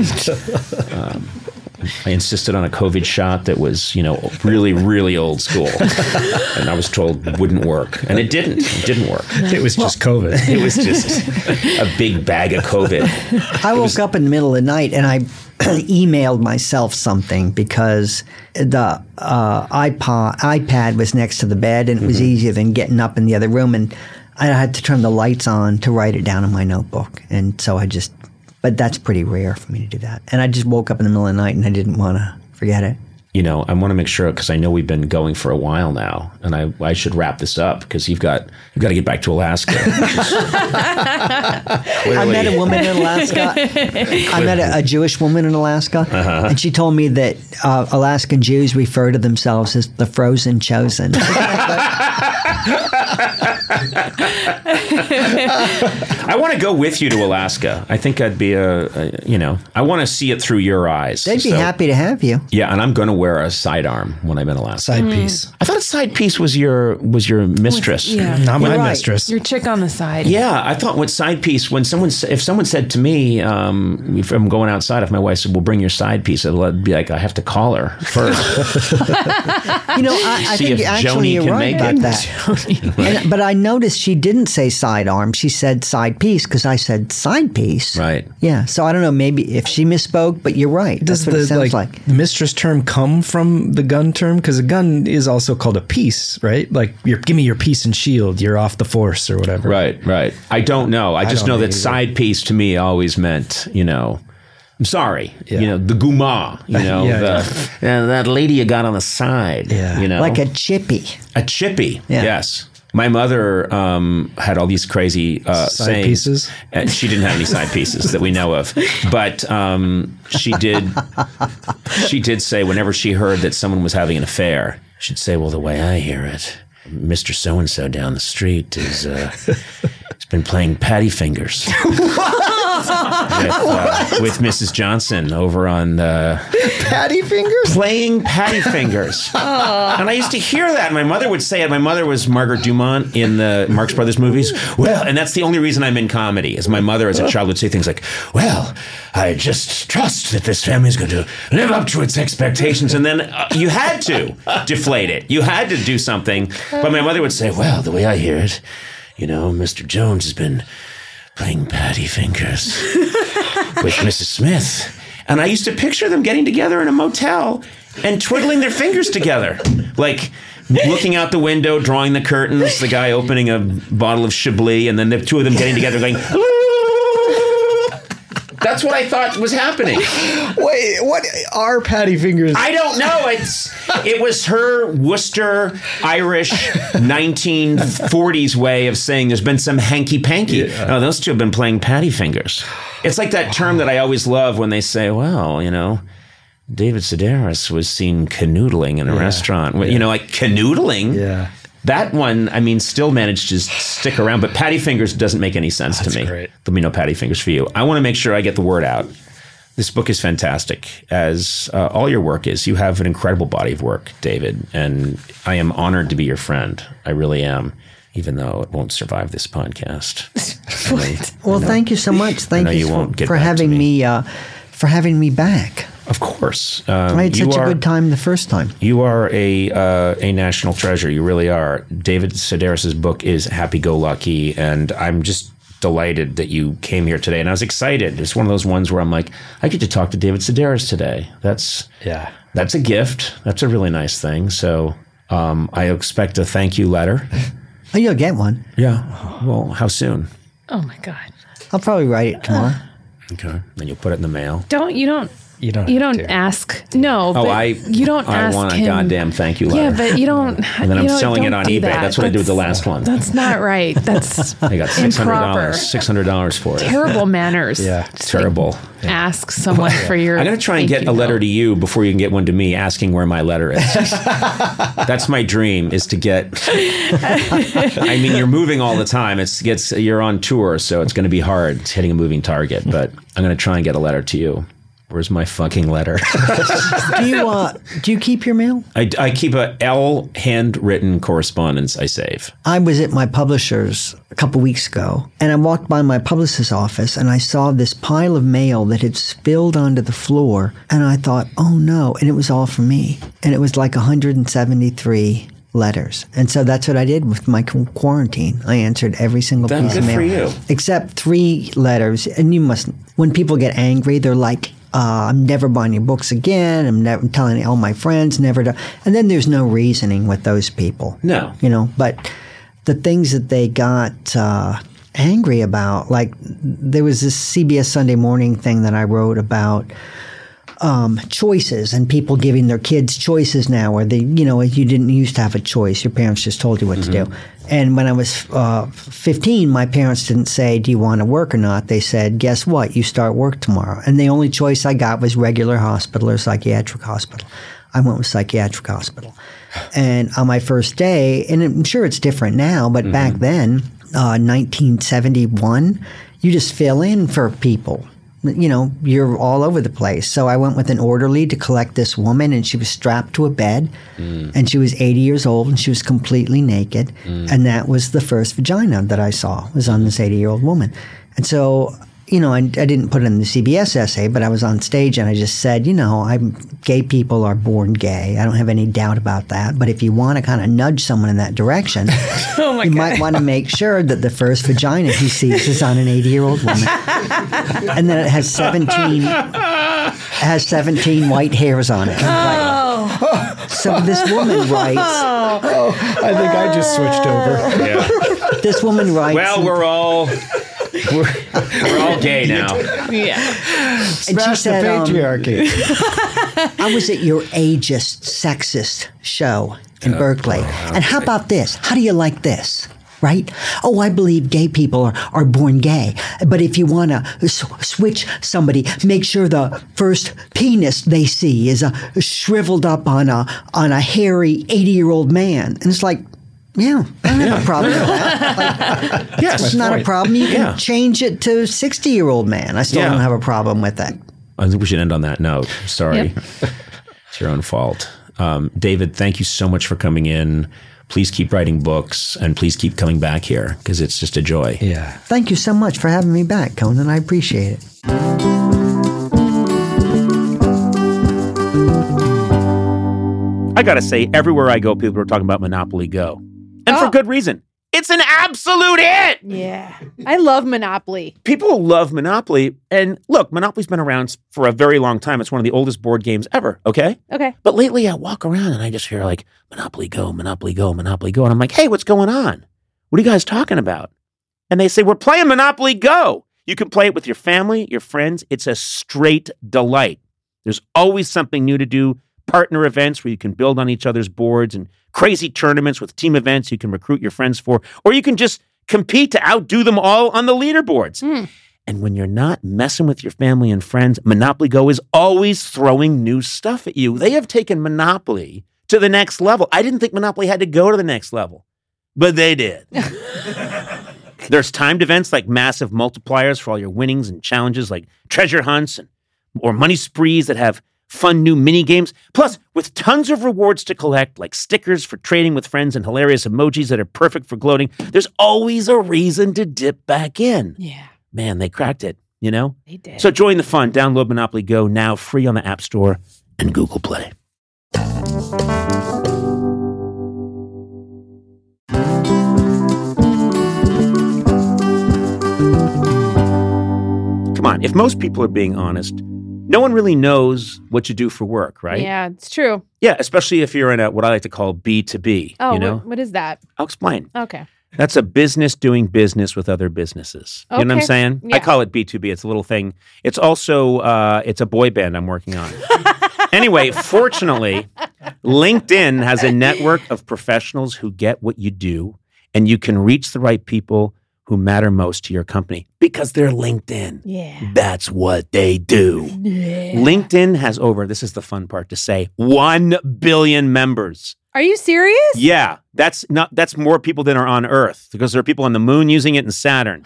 Speaker 1: I insisted on a COVID shot that was, really, really old school. And I was told it wouldn't work. And it didn't. It didn't work.
Speaker 5: It was just COVID.
Speaker 1: It was just a big bag of COVID.
Speaker 3: I woke up in the middle of the night and I emailed myself something because the iPad was next to the bed and it was easier than getting up in the other room. And I had to turn the lights on to write it down in my notebook. And so I just But that's pretty rare for me to do that. And I just woke up in the middle of the night and I didn't want to forget it.
Speaker 1: You know, I want to make sure, because I know we've been going for a while now, and I should wrap this up because you've got to get back to Alaska.
Speaker 3: I met a woman in Alaska. I met a Jewish woman in Alaska, and she told me that Alaskan Jews refer to themselves as the frozen chosen.
Speaker 1: I want to go with you to Alaska. I think I'd be I want to see it through your eyes.
Speaker 3: They'd be happy to have you.
Speaker 1: Yeah, and I'm going to wear a sidearm when I'm in Alaska.
Speaker 5: Side piece.
Speaker 1: I thought a side piece was your mistress.
Speaker 2: Yeah.
Speaker 5: Not my
Speaker 3: right.
Speaker 5: mistress.
Speaker 2: Your chick on the side.
Speaker 1: Yeah, I thought what side piece, if someone said to me, if I'm going outside, if my wife said, well, bring your side piece, I'd be like, I have to call her first.
Speaker 3: I
Speaker 1: See
Speaker 3: think
Speaker 1: if
Speaker 3: actually
Speaker 1: Joni
Speaker 3: you're
Speaker 1: can
Speaker 3: right
Speaker 1: make
Speaker 3: about
Speaker 1: it.
Speaker 3: that. But I noticed she didn't say sidearm. She said side piece because I said side piece.
Speaker 1: Right.
Speaker 3: Yeah. So I don't know, maybe if she misspoke, but you're right.
Speaker 5: Does
Speaker 3: That's what it sounds like.
Speaker 5: the mistress term come from the gun term? Because a gun is also called a piece, right? Like, give me your piece and shield. You're off the force or whatever.
Speaker 1: Right. I don't know. I just
Speaker 5: don't
Speaker 1: know that
Speaker 5: either.
Speaker 1: side piece to me always meant, I'm sorry,
Speaker 5: Yeah.
Speaker 1: the guma, that lady you got on the side,
Speaker 5: Yeah.
Speaker 3: Like a chippy.
Speaker 1: A chippy,
Speaker 3: Yeah.
Speaker 1: yes. My mother had all these crazy sayings.
Speaker 5: pieces?
Speaker 1: And she didn't have any side pieces that we know of, but she did say whenever she heard that someone was having an affair, she'd say, "Well, the way I hear it, Mr. So and So down the street has been playing patty fingers." with Mrs. Johnson over on
Speaker 3: Patty fingers?
Speaker 1: playing patty fingers. And I used to hear that. And my mother would say it. My mother was Margaret Dumont in the Marx Brothers movies. Well, and that's the only reason I'm in comedy, is my mother as a child would say things like, well, I just trust that this family is going to live up to its expectations. And then you had to deflate it. You had to do something. But my mother would say, well, the way I hear it, Mr. Jones has been playing patty fingers with Mrs. Smith. And I used to picture them getting together in a motel and twiddling their fingers together. Like looking out the window, drawing the curtains, the guy opening a bottle of Chablis, and then the two of them getting together going... That's what I thought was happening.
Speaker 5: Wait, what are patty fingers?
Speaker 1: I don't know. It was her Worcester Irish 1940s way of saying there's been some hanky-panky.
Speaker 5: Yeah.
Speaker 1: Oh, those two have been playing patty fingers. It's like that term that I always love when they say, well, David Sedaris was seen canoodling in a restaurant. Like canoodling?
Speaker 5: Yeah.
Speaker 1: That one, still managed to stick around, but patty fingers doesn't make any sense to me.
Speaker 5: Great.
Speaker 1: There'll be no patty fingers for you. I want to make sure I get the word out. This book is fantastic, as all your work is. You have an incredible body of work, David, and I am honored to be your friend. I really am, even though it won't survive this podcast.
Speaker 3: Well, thank you so much. Thank you
Speaker 1: won't get
Speaker 3: for
Speaker 1: back to
Speaker 3: having
Speaker 1: me.
Speaker 3: For having me back.
Speaker 1: Of course.
Speaker 3: I had such a good time the first time.
Speaker 1: You are a national treasure. You really are. David Sedaris' book is Happy Go Lucky, and I'm just delighted that you came here today. And I was excited. It's one of those ones where I'm like, I get to talk to David Sedaris today. That's a gift. That's a really nice thing. So I expect a thank you letter.
Speaker 3: Oh, you'll get one.
Speaker 1: Yeah. Well, how soon?
Speaker 2: Oh my God.
Speaker 3: I'll probably write it tomorrow.
Speaker 1: Okay. Then you'll put it in the mail.
Speaker 2: You don't
Speaker 5: You don't have to.
Speaker 2: ask. No, but you don't ask
Speaker 1: I want
Speaker 2: him.
Speaker 1: a goddamn thank you letter.
Speaker 2: Yeah, but you don't.
Speaker 1: And then I'm
Speaker 2: don't
Speaker 1: selling it on
Speaker 2: do
Speaker 1: eBay.
Speaker 2: that.
Speaker 1: That's what I did with the last one.
Speaker 2: That's not right. That's
Speaker 1: I got
Speaker 2: improper.
Speaker 1: $600 for it.
Speaker 2: Terrible manners.
Speaker 5: Yeah,
Speaker 2: Just
Speaker 1: terrible.
Speaker 2: like ask someone for your.
Speaker 1: I'm going to try and
Speaker 2: thank
Speaker 1: get
Speaker 2: you
Speaker 1: a letter
Speaker 2: note.
Speaker 1: to you before you can get one to me asking where my letter is. That's my dream, is to get... you're moving all the time. You're on tour, so it's going to be hard. It's hitting a moving target, but I'm going to try and get a letter to you. Where's my fucking letter?
Speaker 3: Do you keep your mail?
Speaker 1: I keep a L handwritten correspondence I save.
Speaker 3: I was at my publisher's a couple weeks ago, and I walked by my publicist's office, and I saw this pile of mail that had spilled onto the floor, and I thought, oh no, and it was all for me. And it was like 173 letters. And so that's what I did with my quarantine. I answered every single piece of mail.
Speaker 1: Good for you.
Speaker 3: Except 3 letters, and you must, when people get angry, they're like, I'm never buying your books again. I'm telling all my friends, never to. And then there's no reasoning with those people.
Speaker 1: No.
Speaker 3: But the things that they got angry about. Like, there was this CBS Sunday Morning thing that I wrote about choices and people giving their kids choices now, where you didn't used to have a choice. Your parents just told you what to do. And when I was 15, my parents didn't say, do you want to work or not? They said, guess what? You start work tomorrow. And the only choice I got was regular hospital or psychiatric hospital. I went with psychiatric hospital. And on my first day, and I'm sure it's different now, but back then, 1971, you just fill in for people. You're all over the place. So I went with an orderly to collect this woman, and she was strapped to a bed, and she was 80 years old, and she was completely naked. And that was the first vagina that I saw, was on this 80-year-old woman. And so, I didn't put it in the CBS essay, but I was on stage and I just said, gay people are born gay. I don't have any doubt about that. But if you want to kind of nudge someone in that direction, you might want to make sure that the first vagina he sees is on an 80-year-old woman. And then it has 17 white hairs on it. So this woman writes.
Speaker 5: I think I just switched over.
Speaker 1: Yeah.
Speaker 3: This woman writes.
Speaker 1: Well, we're all gay now.
Speaker 2: Yeah.
Speaker 3: And she said,
Speaker 5: the patriarchy.
Speaker 3: I was at your ageist, sexist show in Berkeley. And how about this? How do you like this? Right? Oh, I believe gay people are born gay. But if you want to switch somebody, make sure the first penis they see is shriveled up on a hairy 80-year-old man. And it's like, yeah, I don't have a problem with that. Like,
Speaker 1: Yes.
Speaker 3: it's not a problem. You can change it to 60-year-old man. I still don't have a problem with that.
Speaker 1: I think we should end on that note. Sorry. It's your own fault. David, thank you so much for coming in. Please keep writing books, and please keep coming back here, because it's just a joy.
Speaker 5: Yeah.
Speaker 3: Thank you so much for having me back, Conan. I appreciate it.
Speaker 7: I gotta say, everywhere I go, people are talking about Monopoly Go. And for good reason. It's an absolute hit!
Speaker 2: Yeah. I love Monopoly.
Speaker 7: People love Monopoly. And look, Monopoly's been around for a very long time. It's one of the oldest board games ever, okay?
Speaker 2: Okay.
Speaker 7: But lately I walk around and I just hear like, Monopoly Go, Monopoly Go, Monopoly Go. And I'm like, hey, what's going on? What are you guys talking about? And they say, we're playing Monopoly Go. You can play it with your family, your friends. It's a straight delight. There's always something new to do. Partner events where you can build on each other's boards, and crazy tournaments with team events you can recruit your friends for, or you can just compete to outdo them all on the leaderboards. And when you're not messing with your family and friends, Monopoly Go is always throwing new stuff at you. They have taken Monopoly to the next level. I didn't think Monopoly had to go to the next level, but they did. There's timed events like massive multipliers for all your winnings and challenges like treasure hunts or money sprees that have fun new mini games, plus with tons of rewards to collect, like stickers for trading with friends and hilarious emojis that are perfect for gloating. There's always a reason to dip back in.
Speaker 2: Yeah.
Speaker 7: Man, they cracked it, you know?
Speaker 2: They did.
Speaker 7: So join the fun. Download Monopoly Go now, free on the App Store and Google Play. Come on, if most people are being honest, no one really knows what you do for work, right?
Speaker 2: Yeah, it's true.
Speaker 7: Yeah, especially if you're in what I like to call B2B.
Speaker 2: Oh,
Speaker 7: you know?
Speaker 2: what is that?
Speaker 7: I'll explain.
Speaker 2: Okay.
Speaker 7: That's a business doing business with other businesses. You know what I'm
Speaker 2: Okay.
Speaker 7: saying?
Speaker 2: Yeah.
Speaker 7: I call it B2B. It's a little thing. It's also, it's a boy band I'm working on. Anyway, fortunately, LinkedIn has a network of professionals who get what you do, and you can reach the right people who matter most to your company because they're LinkedIn.
Speaker 2: Yeah.
Speaker 7: That's what they do. LinkedIn has this is the fun part to say, 1 billion members.
Speaker 2: Are you serious?
Speaker 7: Yeah, that's more people than are on Earth, because there are people on the moon using it and Saturn.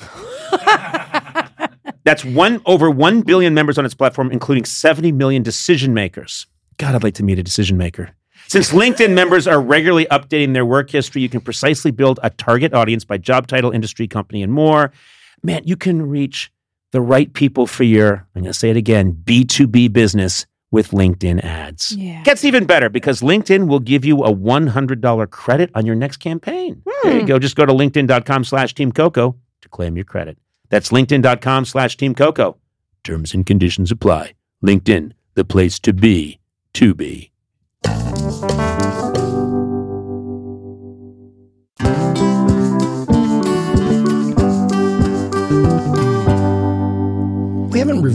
Speaker 7: That's over 1 billion members on its platform, including 70 million decision makers. God, I'd like to meet a decision maker. Since LinkedIn members are regularly updating their work history, you can precisely build a target audience by job title, industry, company, and more. Man, you can reach the right people for your, I'm going to say it again, B2B business with LinkedIn ads.
Speaker 2: Yeah.
Speaker 7: Gets even better because LinkedIn will give you a $100 credit on your next campaign. There you go. Just go to linkedin.com/Team Coco to claim your credit. That's linkedin.com/Team Coco. Terms and conditions apply. LinkedIn, the place to be, to be.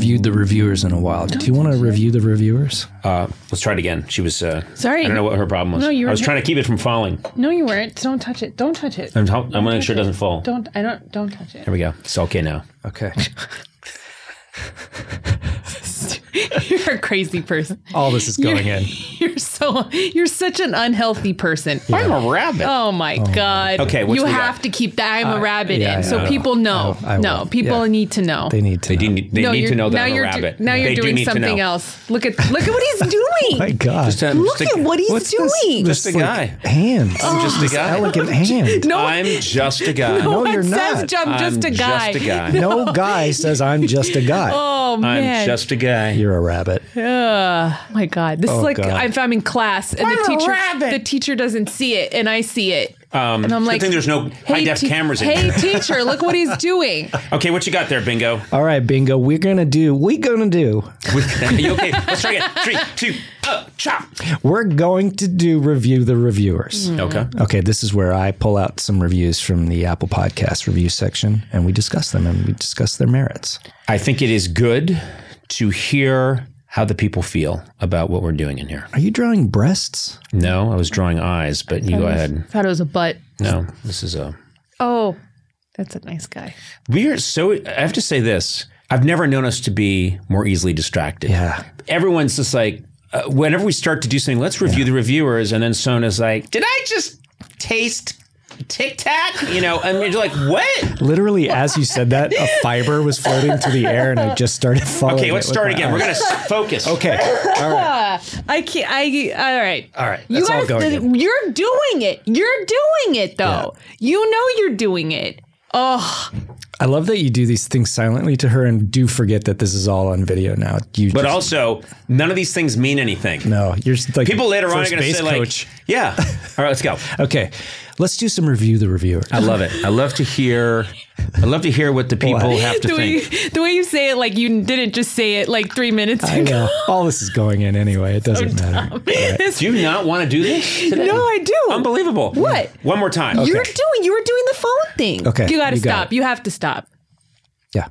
Speaker 5: reviewed the reviewers in a while. Do you want to review the reviewers?
Speaker 1: Let's try it again. She was.
Speaker 2: Sorry.
Speaker 1: I don't know what her problem was.
Speaker 2: No, you were.
Speaker 1: I was trying to keep it from falling.
Speaker 2: No, you weren't. Don't touch it. Don't touch it.
Speaker 1: I'm going to make sure it doesn't fall.
Speaker 2: Don't touch it.
Speaker 1: There we go. It's okay now.
Speaker 5: Okay.
Speaker 2: You're a crazy person.
Speaker 5: All this is going in.
Speaker 2: You're such an unhealthy person.
Speaker 1: I'm a rabbit.
Speaker 2: Oh my God.
Speaker 1: Okay, what's
Speaker 2: you
Speaker 1: we
Speaker 2: have
Speaker 1: got?
Speaker 2: to keep that I'm a rabbit
Speaker 5: yeah,
Speaker 2: in. So
Speaker 5: yeah.
Speaker 2: people know.
Speaker 5: I will.
Speaker 2: People
Speaker 5: Yeah.
Speaker 2: need to know.
Speaker 5: They need to.
Speaker 1: They
Speaker 5: know.
Speaker 1: need to know that I'm a rabbit.
Speaker 2: Now you're
Speaker 1: They do
Speaker 2: doing
Speaker 1: need to
Speaker 2: something
Speaker 1: know.
Speaker 2: else. Look at what he's doing.
Speaker 5: My God.
Speaker 2: Look at what he's doing.
Speaker 1: Just a guy.
Speaker 5: Hands.
Speaker 1: I'm just a guy.
Speaker 5: Elegant hand.
Speaker 2: No,
Speaker 1: I'm just a guy.
Speaker 5: No,
Speaker 2: one
Speaker 5: you're
Speaker 2: says
Speaker 5: not.
Speaker 2: I'm just a guy.
Speaker 1: Just a guy.
Speaker 5: No guy says I'm just a guy.
Speaker 2: Oh man.
Speaker 1: I'm just a guy.
Speaker 5: You're a rabbit.
Speaker 2: My God. This is like
Speaker 5: God.
Speaker 2: if I'm in class and the teacher doesn't see it and I see it. And I'm like,
Speaker 1: good thing there's no high-def cameras in
Speaker 2: Hey
Speaker 1: here.
Speaker 2: teacher, look what he's doing.
Speaker 1: Okay, what you got there, Bingo?
Speaker 5: All right, Bingo. We're gonna do.
Speaker 1: Are you okay? Let's try again. 3, 2, chop.
Speaker 5: We're going to do review the reviewers.
Speaker 1: Okay.
Speaker 5: Okay, this is where I pull out some reviews from the Apple Podcast review section, and we discuss them and we discuss their merits.
Speaker 1: I think it is good to hear how the people feel about what we're doing in here.
Speaker 5: Are you drawing breasts?
Speaker 1: No, I was drawing eyes, but you go ahead.
Speaker 2: Thought it was a butt.
Speaker 1: No, this is a...
Speaker 2: Oh, that's a nice guy.
Speaker 1: We are so... I have to say this. I've never known us to be more easily distracted.
Speaker 5: Yeah.
Speaker 1: Everyone's just like, whenever we start to do something, let's review the reviewers. And then Sona's like, did I just taste Tic Tac? And you're like, what?
Speaker 5: Literally, as you said that, a fiber was floating through the air, and I just started following.
Speaker 1: Okay, let's start again. We're going to focus.
Speaker 5: Okay. All right.
Speaker 2: I can't. All right.
Speaker 5: All right.
Speaker 2: You
Speaker 5: That's all
Speaker 2: guys,
Speaker 5: going in.
Speaker 2: you're doing it. You're doing it, though. You know you're doing it. Oh,
Speaker 5: I love that you do these things silently to her and do forget that this is all on video now.
Speaker 1: But also, none of these things mean anything.
Speaker 5: No, you're just like
Speaker 1: People later on are
Speaker 5: first
Speaker 1: going to
Speaker 5: base
Speaker 1: say,
Speaker 5: coach.
Speaker 1: like, yeah. All right, let's go.
Speaker 5: Okay, let's do some review the reviewers.
Speaker 1: I love it. I love to hear what the people have to think.
Speaker 2: the way you say it, like you didn't just say it like 3 minutes ago.
Speaker 5: I know. All this is going in anyway. It doesn't matter. All right.
Speaker 1: Do you not want to do this today?
Speaker 2: No, I do.
Speaker 1: Unbelievable.
Speaker 2: What?
Speaker 1: One more time.
Speaker 2: You were doing the phone thing.
Speaker 5: Okay,
Speaker 2: You got to
Speaker 5: you got
Speaker 2: stop.
Speaker 5: it.
Speaker 2: You have to stop.
Speaker 5: Ja.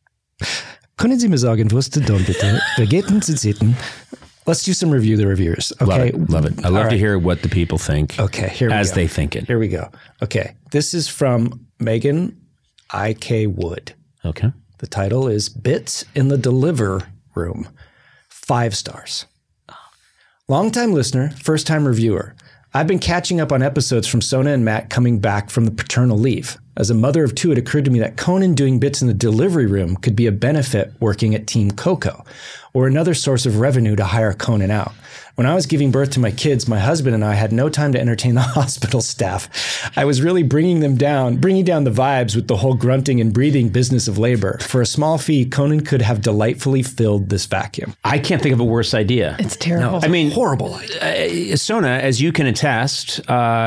Speaker 5: Können Sie mir sagen, was zu tun bitte? Vergessen Sie sitten. Let's do some review the reviewers. Okay.
Speaker 1: Love it. I love to hear what the people think.
Speaker 5: Okay, here we go.
Speaker 1: As they think it.
Speaker 5: Here we go. Okay. This is from Megan I.K. Wood.
Speaker 1: Okay.
Speaker 5: The title is Bits in the Deliver Room. 5 stars. Longtime listener, first time reviewer. I've been catching up on episodes from Sona and Matt coming back from the paternal leave. As a mother of 2, it occurred to me that Conan doing bits in the delivery room could be a benefit working at Team Coco, or another source of revenue to hire Conan out. When I was giving birth to my kids, my husband and I had no time to entertain the hospital staff. I was really bringing down the vibes with the whole grunting and breathing business of labor. For a small fee, Conan could have delightfully filled this vacuum.
Speaker 1: I can't think of a worse idea.
Speaker 2: It's terrible.
Speaker 1: I mean,
Speaker 5: Horrible idea.
Speaker 1: Sona, as you can attest,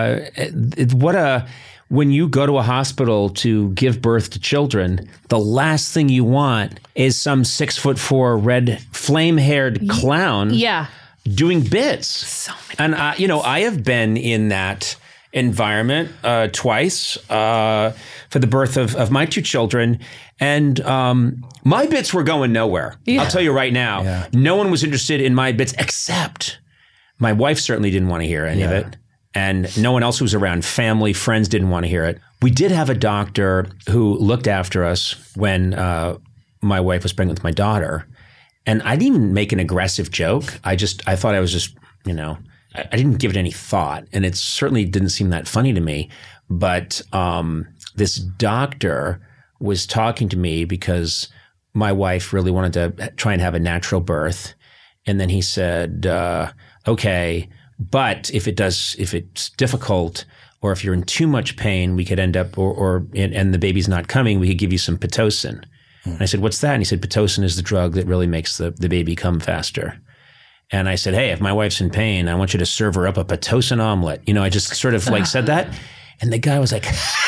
Speaker 1: when you go to a hospital to give birth to children, the last thing you want is some 6'4" red flame-haired clown
Speaker 2: Yeah.
Speaker 1: doing bits.
Speaker 2: So many.
Speaker 1: And I have been in that environment twice for the birth of my 2 children, and my bits were going nowhere.
Speaker 2: Yeah.
Speaker 1: I'll tell you right now, no one was interested in my bits except my wife certainly didn't want to hear any of it. And no one else who was around, family, friends, didn't want to hear it. We did have a doctor who looked after us when my wife was pregnant with my daughter. And I didn't even make an aggressive joke. I thought I was just, I didn't give it any thought. And it certainly didn't seem that funny to me. But this doctor was talking to me because my wife really wanted to try and have a natural birth. And then he said, okay, but if it's difficult, or if you're in too much pain, we could end up, and the baby's not coming, we could give you some Pitocin. And I said, what's that? And he said, Pitocin is the drug that really makes the baby come faster. And I said, hey, if my wife's in pain, I want you to serve her up a Pitocin omelet. I just sort of said that. And the guy was like,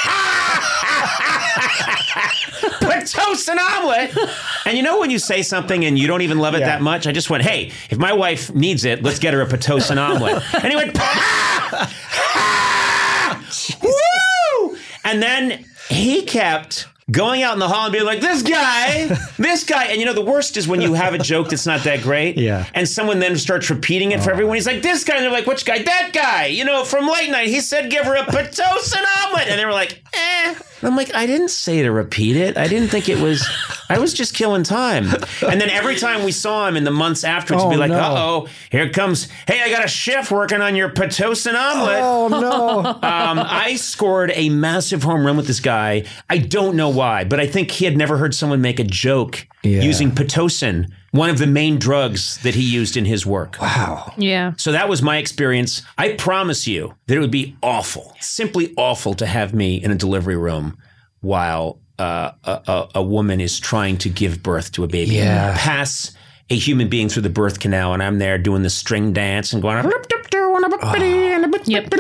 Speaker 1: Pitocin omelet. And when you say something and you don't even love it that much, I just went, hey, if my wife needs it, let's get her a Pitocin omelet. And he went, woo! And then he kept going out in the hall and being like, this guy. And the worst is when you have a joke that's not that great.
Speaker 5: Yeah.
Speaker 1: And someone then starts repeating it for everyone. He's like, this guy. And they're like, which guy? That guy. From late night. He said, give her a Pitocin omelet. And they were like, eh. And I'm like, I didn't say to repeat it. I didn't think it was, I was just killing time. And then every time we saw him in the months afterwards, he'd be like, uh-oh, here comes, hey, I got a chef working on your Pitocin omelet.
Speaker 5: Oh, no.
Speaker 1: I scored a massive home run with this guy. I don't know why, but I think he had never heard someone make a joke using Pitocin, one of the main drugs that he used in his work.
Speaker 5: Wow.
Speaker 2: Yeah.
Speaker 1: So that was my experience. I promise you that it would be awful, simply awful to have me in a delivery room while a woman is trying to give birth to a baby.
Speaker 5: Yeah.
Speaker 1: Pass a human being through the birth canal, and I'm there doing the string dance and going.
Speaker 2: Yep.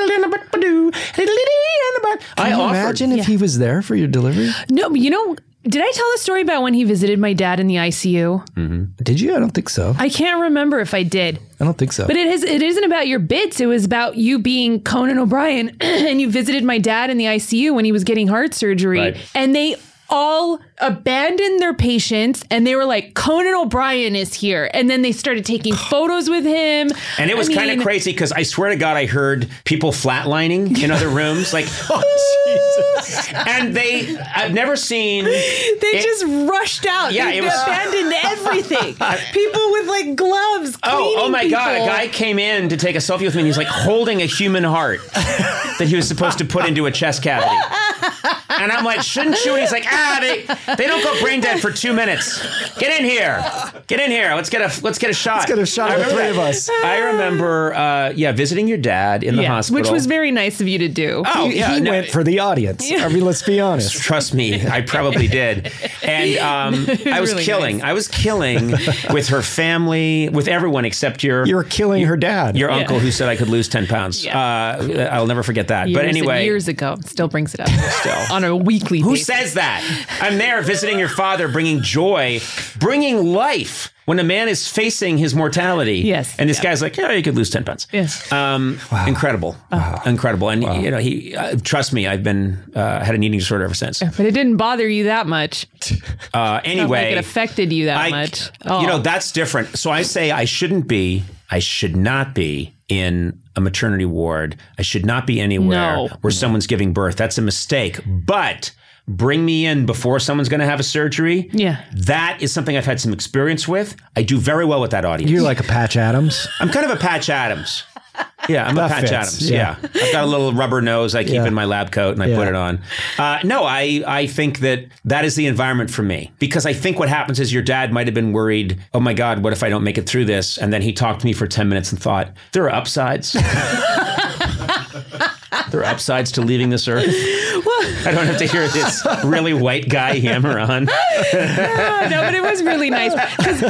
Speaker 5: Can you imagine if he was there for your delivery?
Speaker 2: No, did I tell the story about when he visited my dad in the ICU?
Speaker 1: Mm-hmm.
Speaker 5: Did you? I don't think so.
Speaker 2: I can't remember if I did.
Speaker 5: I don't think so.
Speaker 2: But it isn't about your bits. It was about you being Conan O'Brien and you visited my dad in the ICU when he was getting heart surgery.
Speaker 1: Right.
Speaker 2: And they all abandoned their patients and they were like, Conan O'Brien is here. And then they started taking photos with him.
Speaker 1: And it was kind of crazy because I swear to God, I heard people flatlining in other rooms. Like, Jesus. And I've never seen.
Speaker 2: They just rushed out.
Speaker 1: Yeah,
Speaker 2: they
Speaker 1: it was
Speaker 2: abandoned everything. People with like gloves.
Speaker 1: Oh my
Speaker 2: people.
Speaker 1: God. A guy came in to take a selfie with me and he's like holding a human heart that he was supposed to put into a chest cavity. And I'm like, shouldn't you? And he's like, they don't go brain dead for 2 minutes. Get in here. Let's get a shot.
Speaker 5: Let's get a shot of the three of us.
Speaker 1: I remember, visiting your dad in the hospital.
Speaker 2: Which was very nice of you to do.
Speaker 1: Oh, yeah.
Speaker 5: He went for the audience. I mean, let's be honest.
Speaker 1: Trust me, I probably did. And I was
Speaker 2: really
Speaker 1: killing.
Speaker 2: nice.
Speaker 1: I was killing with her family, with everyone except
Speaker 5: You were killing her dad.
Speaker 1: your uncle who said I could lose 10 pounds.
Speaker 2: Yeah.
Speaker 1: I'll never forget that. But anyway.
Speaker 2: Years ago. Still brings it up. On a weekly
Speaker 1: Who
Speaker 2: basis.
Speaker 1: says that? I'm there visiting your father, bringing joy, bringing life when a man is facing his mortality.
Speaker 2: Yes.
Speaker 1: And this guy's like, yeah, you could lose 10 pounds.
Speaker 2: Yes.
Speaker 1: Incredible. Incredible. And, he, trust me, I've been, had an eating disorder ever since.
Speaker 2: But it didn't bother you that much.
Speaker 1: Anyway.
Speaker 2: Not like it affected you that much. Oh.
Speaker 1: That's different. So I say I should not be in a maternity ward. I should not be anywhere where someone's giving birth. That's a mistake. But bring me in before someone's going to have a surgery.
Speaker 2: Yeah.
Speaker 1: That is something I've had some experience with. I do very well with that audience.
Speaker 5: You're like a Patch Adams.
Speaker 1: I'm kind of a Patch Adams. Yeah, I'm a Patch
Speaker 5: fits.
Speaker 1: Adams.
Speaker 5: Yeah.
Speaker 1: I've got a little rubber nose I keep in my lab coat and I put it on. I think that is the environment for me. Because I think what happens is your dad might have been worried, oh my God, what if I don't make it through this? And then he talked to me for 10 minutes and thought, there are upsides. There are upsides to leaving this earth. I don't have to hear this really white guy hammer on.
Speaker 2: No, but it was really nice. 'Cause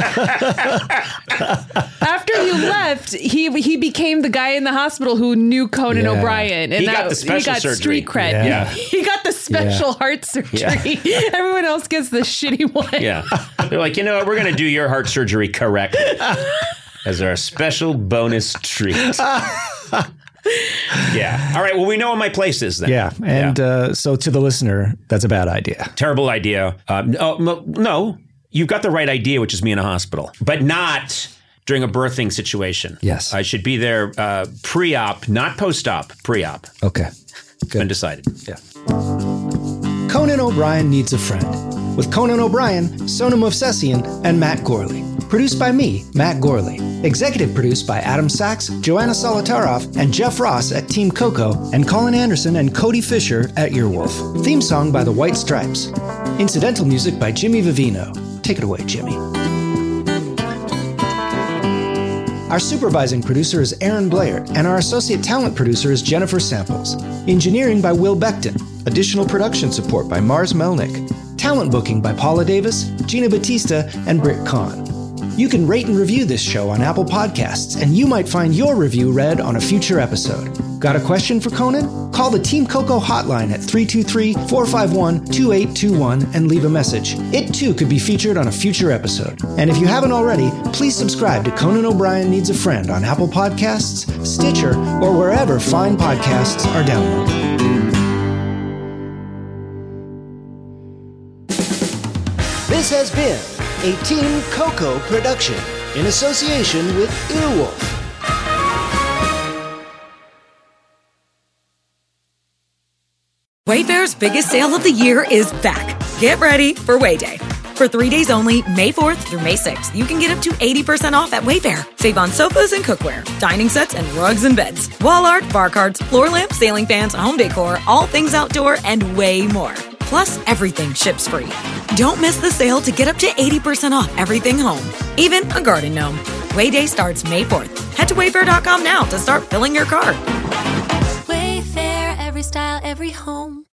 Speaker 2: after you left, he became the guy in the hospital who knew Conan O'Brien. And
Speaker 1: He got the special
Speaker 2: he got
Speaker 1: surgery.
Speaker 2: street cred.
Speaker 1: Yeah.
Speaker 2: He got the special heart surgery. Everyone else gets the shitty one.
Speaker 1: Yeah. They're like, you know what? We're going to do your heart surgery correctly as our special bonus treat. Yeah. All right. Well, we know what my place is then.
Speaker 5: Yeah. And so to the listener, that's a bad idea.
Speaker 1: Terrible idea. No, you've got the right idea, which is me in a hospital, but not during a birthing situation.
Speaker 5: Yes.
Speaker 1: I should be there pre-op, not post-op, pre-op.
Speaker 5: Okay. Good.
Speaker 1: Been decided.
Speaker 5: Yeah. Conan O'Brien Needs a Friend. With Conan O'Brien, Sona Movsesian, and Matt Gorley. Produced by me, Matt Gorley. Executive produced by Adam Sachs, Joanna Solotaroff, and Jeff Ross at Team Coco, and Colin Anderson and Cody Fisher at Earwolf. Theme song by The White Stripes. Incidental music by Jimmy Vivino. Take it away, Jimmy. Our supervising producer is Aaron Blair, and our associate talent producer is Jennifer Samples. Engineering by Will Beckton. Additional production support by Mars Melnick. Talent booking by Paula Davis, Gina Batista, and Britt Kahn. You can rate and review this show on Apple Podcasts, and you might find your review read on a future episode. Got a question for Conan? Call the Team Coco hotline at 323-451-2821 and leave a message. It too could be featured on a future episode. And if you haven't already, please subscribe to Conan O'Brien Needs a Friend on Apple Podcasts, Stitcher, or wherever fine podcasts are downloaded.
Speaker 8: This has been a Team Coco production in association with Earwolf.
Speaker 9: Wayfair's biggest sale of the year is back. Get ready for Way Day. For 3 days only, May 4th through May 6th, you can get up to 80% off at Wayfair. Save on sofas and cookware, dining sets and rugs and beds, wall art, bar cards, floor lamps, ceiling fans, home decor, all things outdoor, and way more. Plus, everything ships free. Don't miss the sale to get up to 80% off everything home, even a garden gnome. Way Day starts May 4th. Head to wayfair.com now to start filling your cart.
Speaker 10: Wayfair, every style, every home.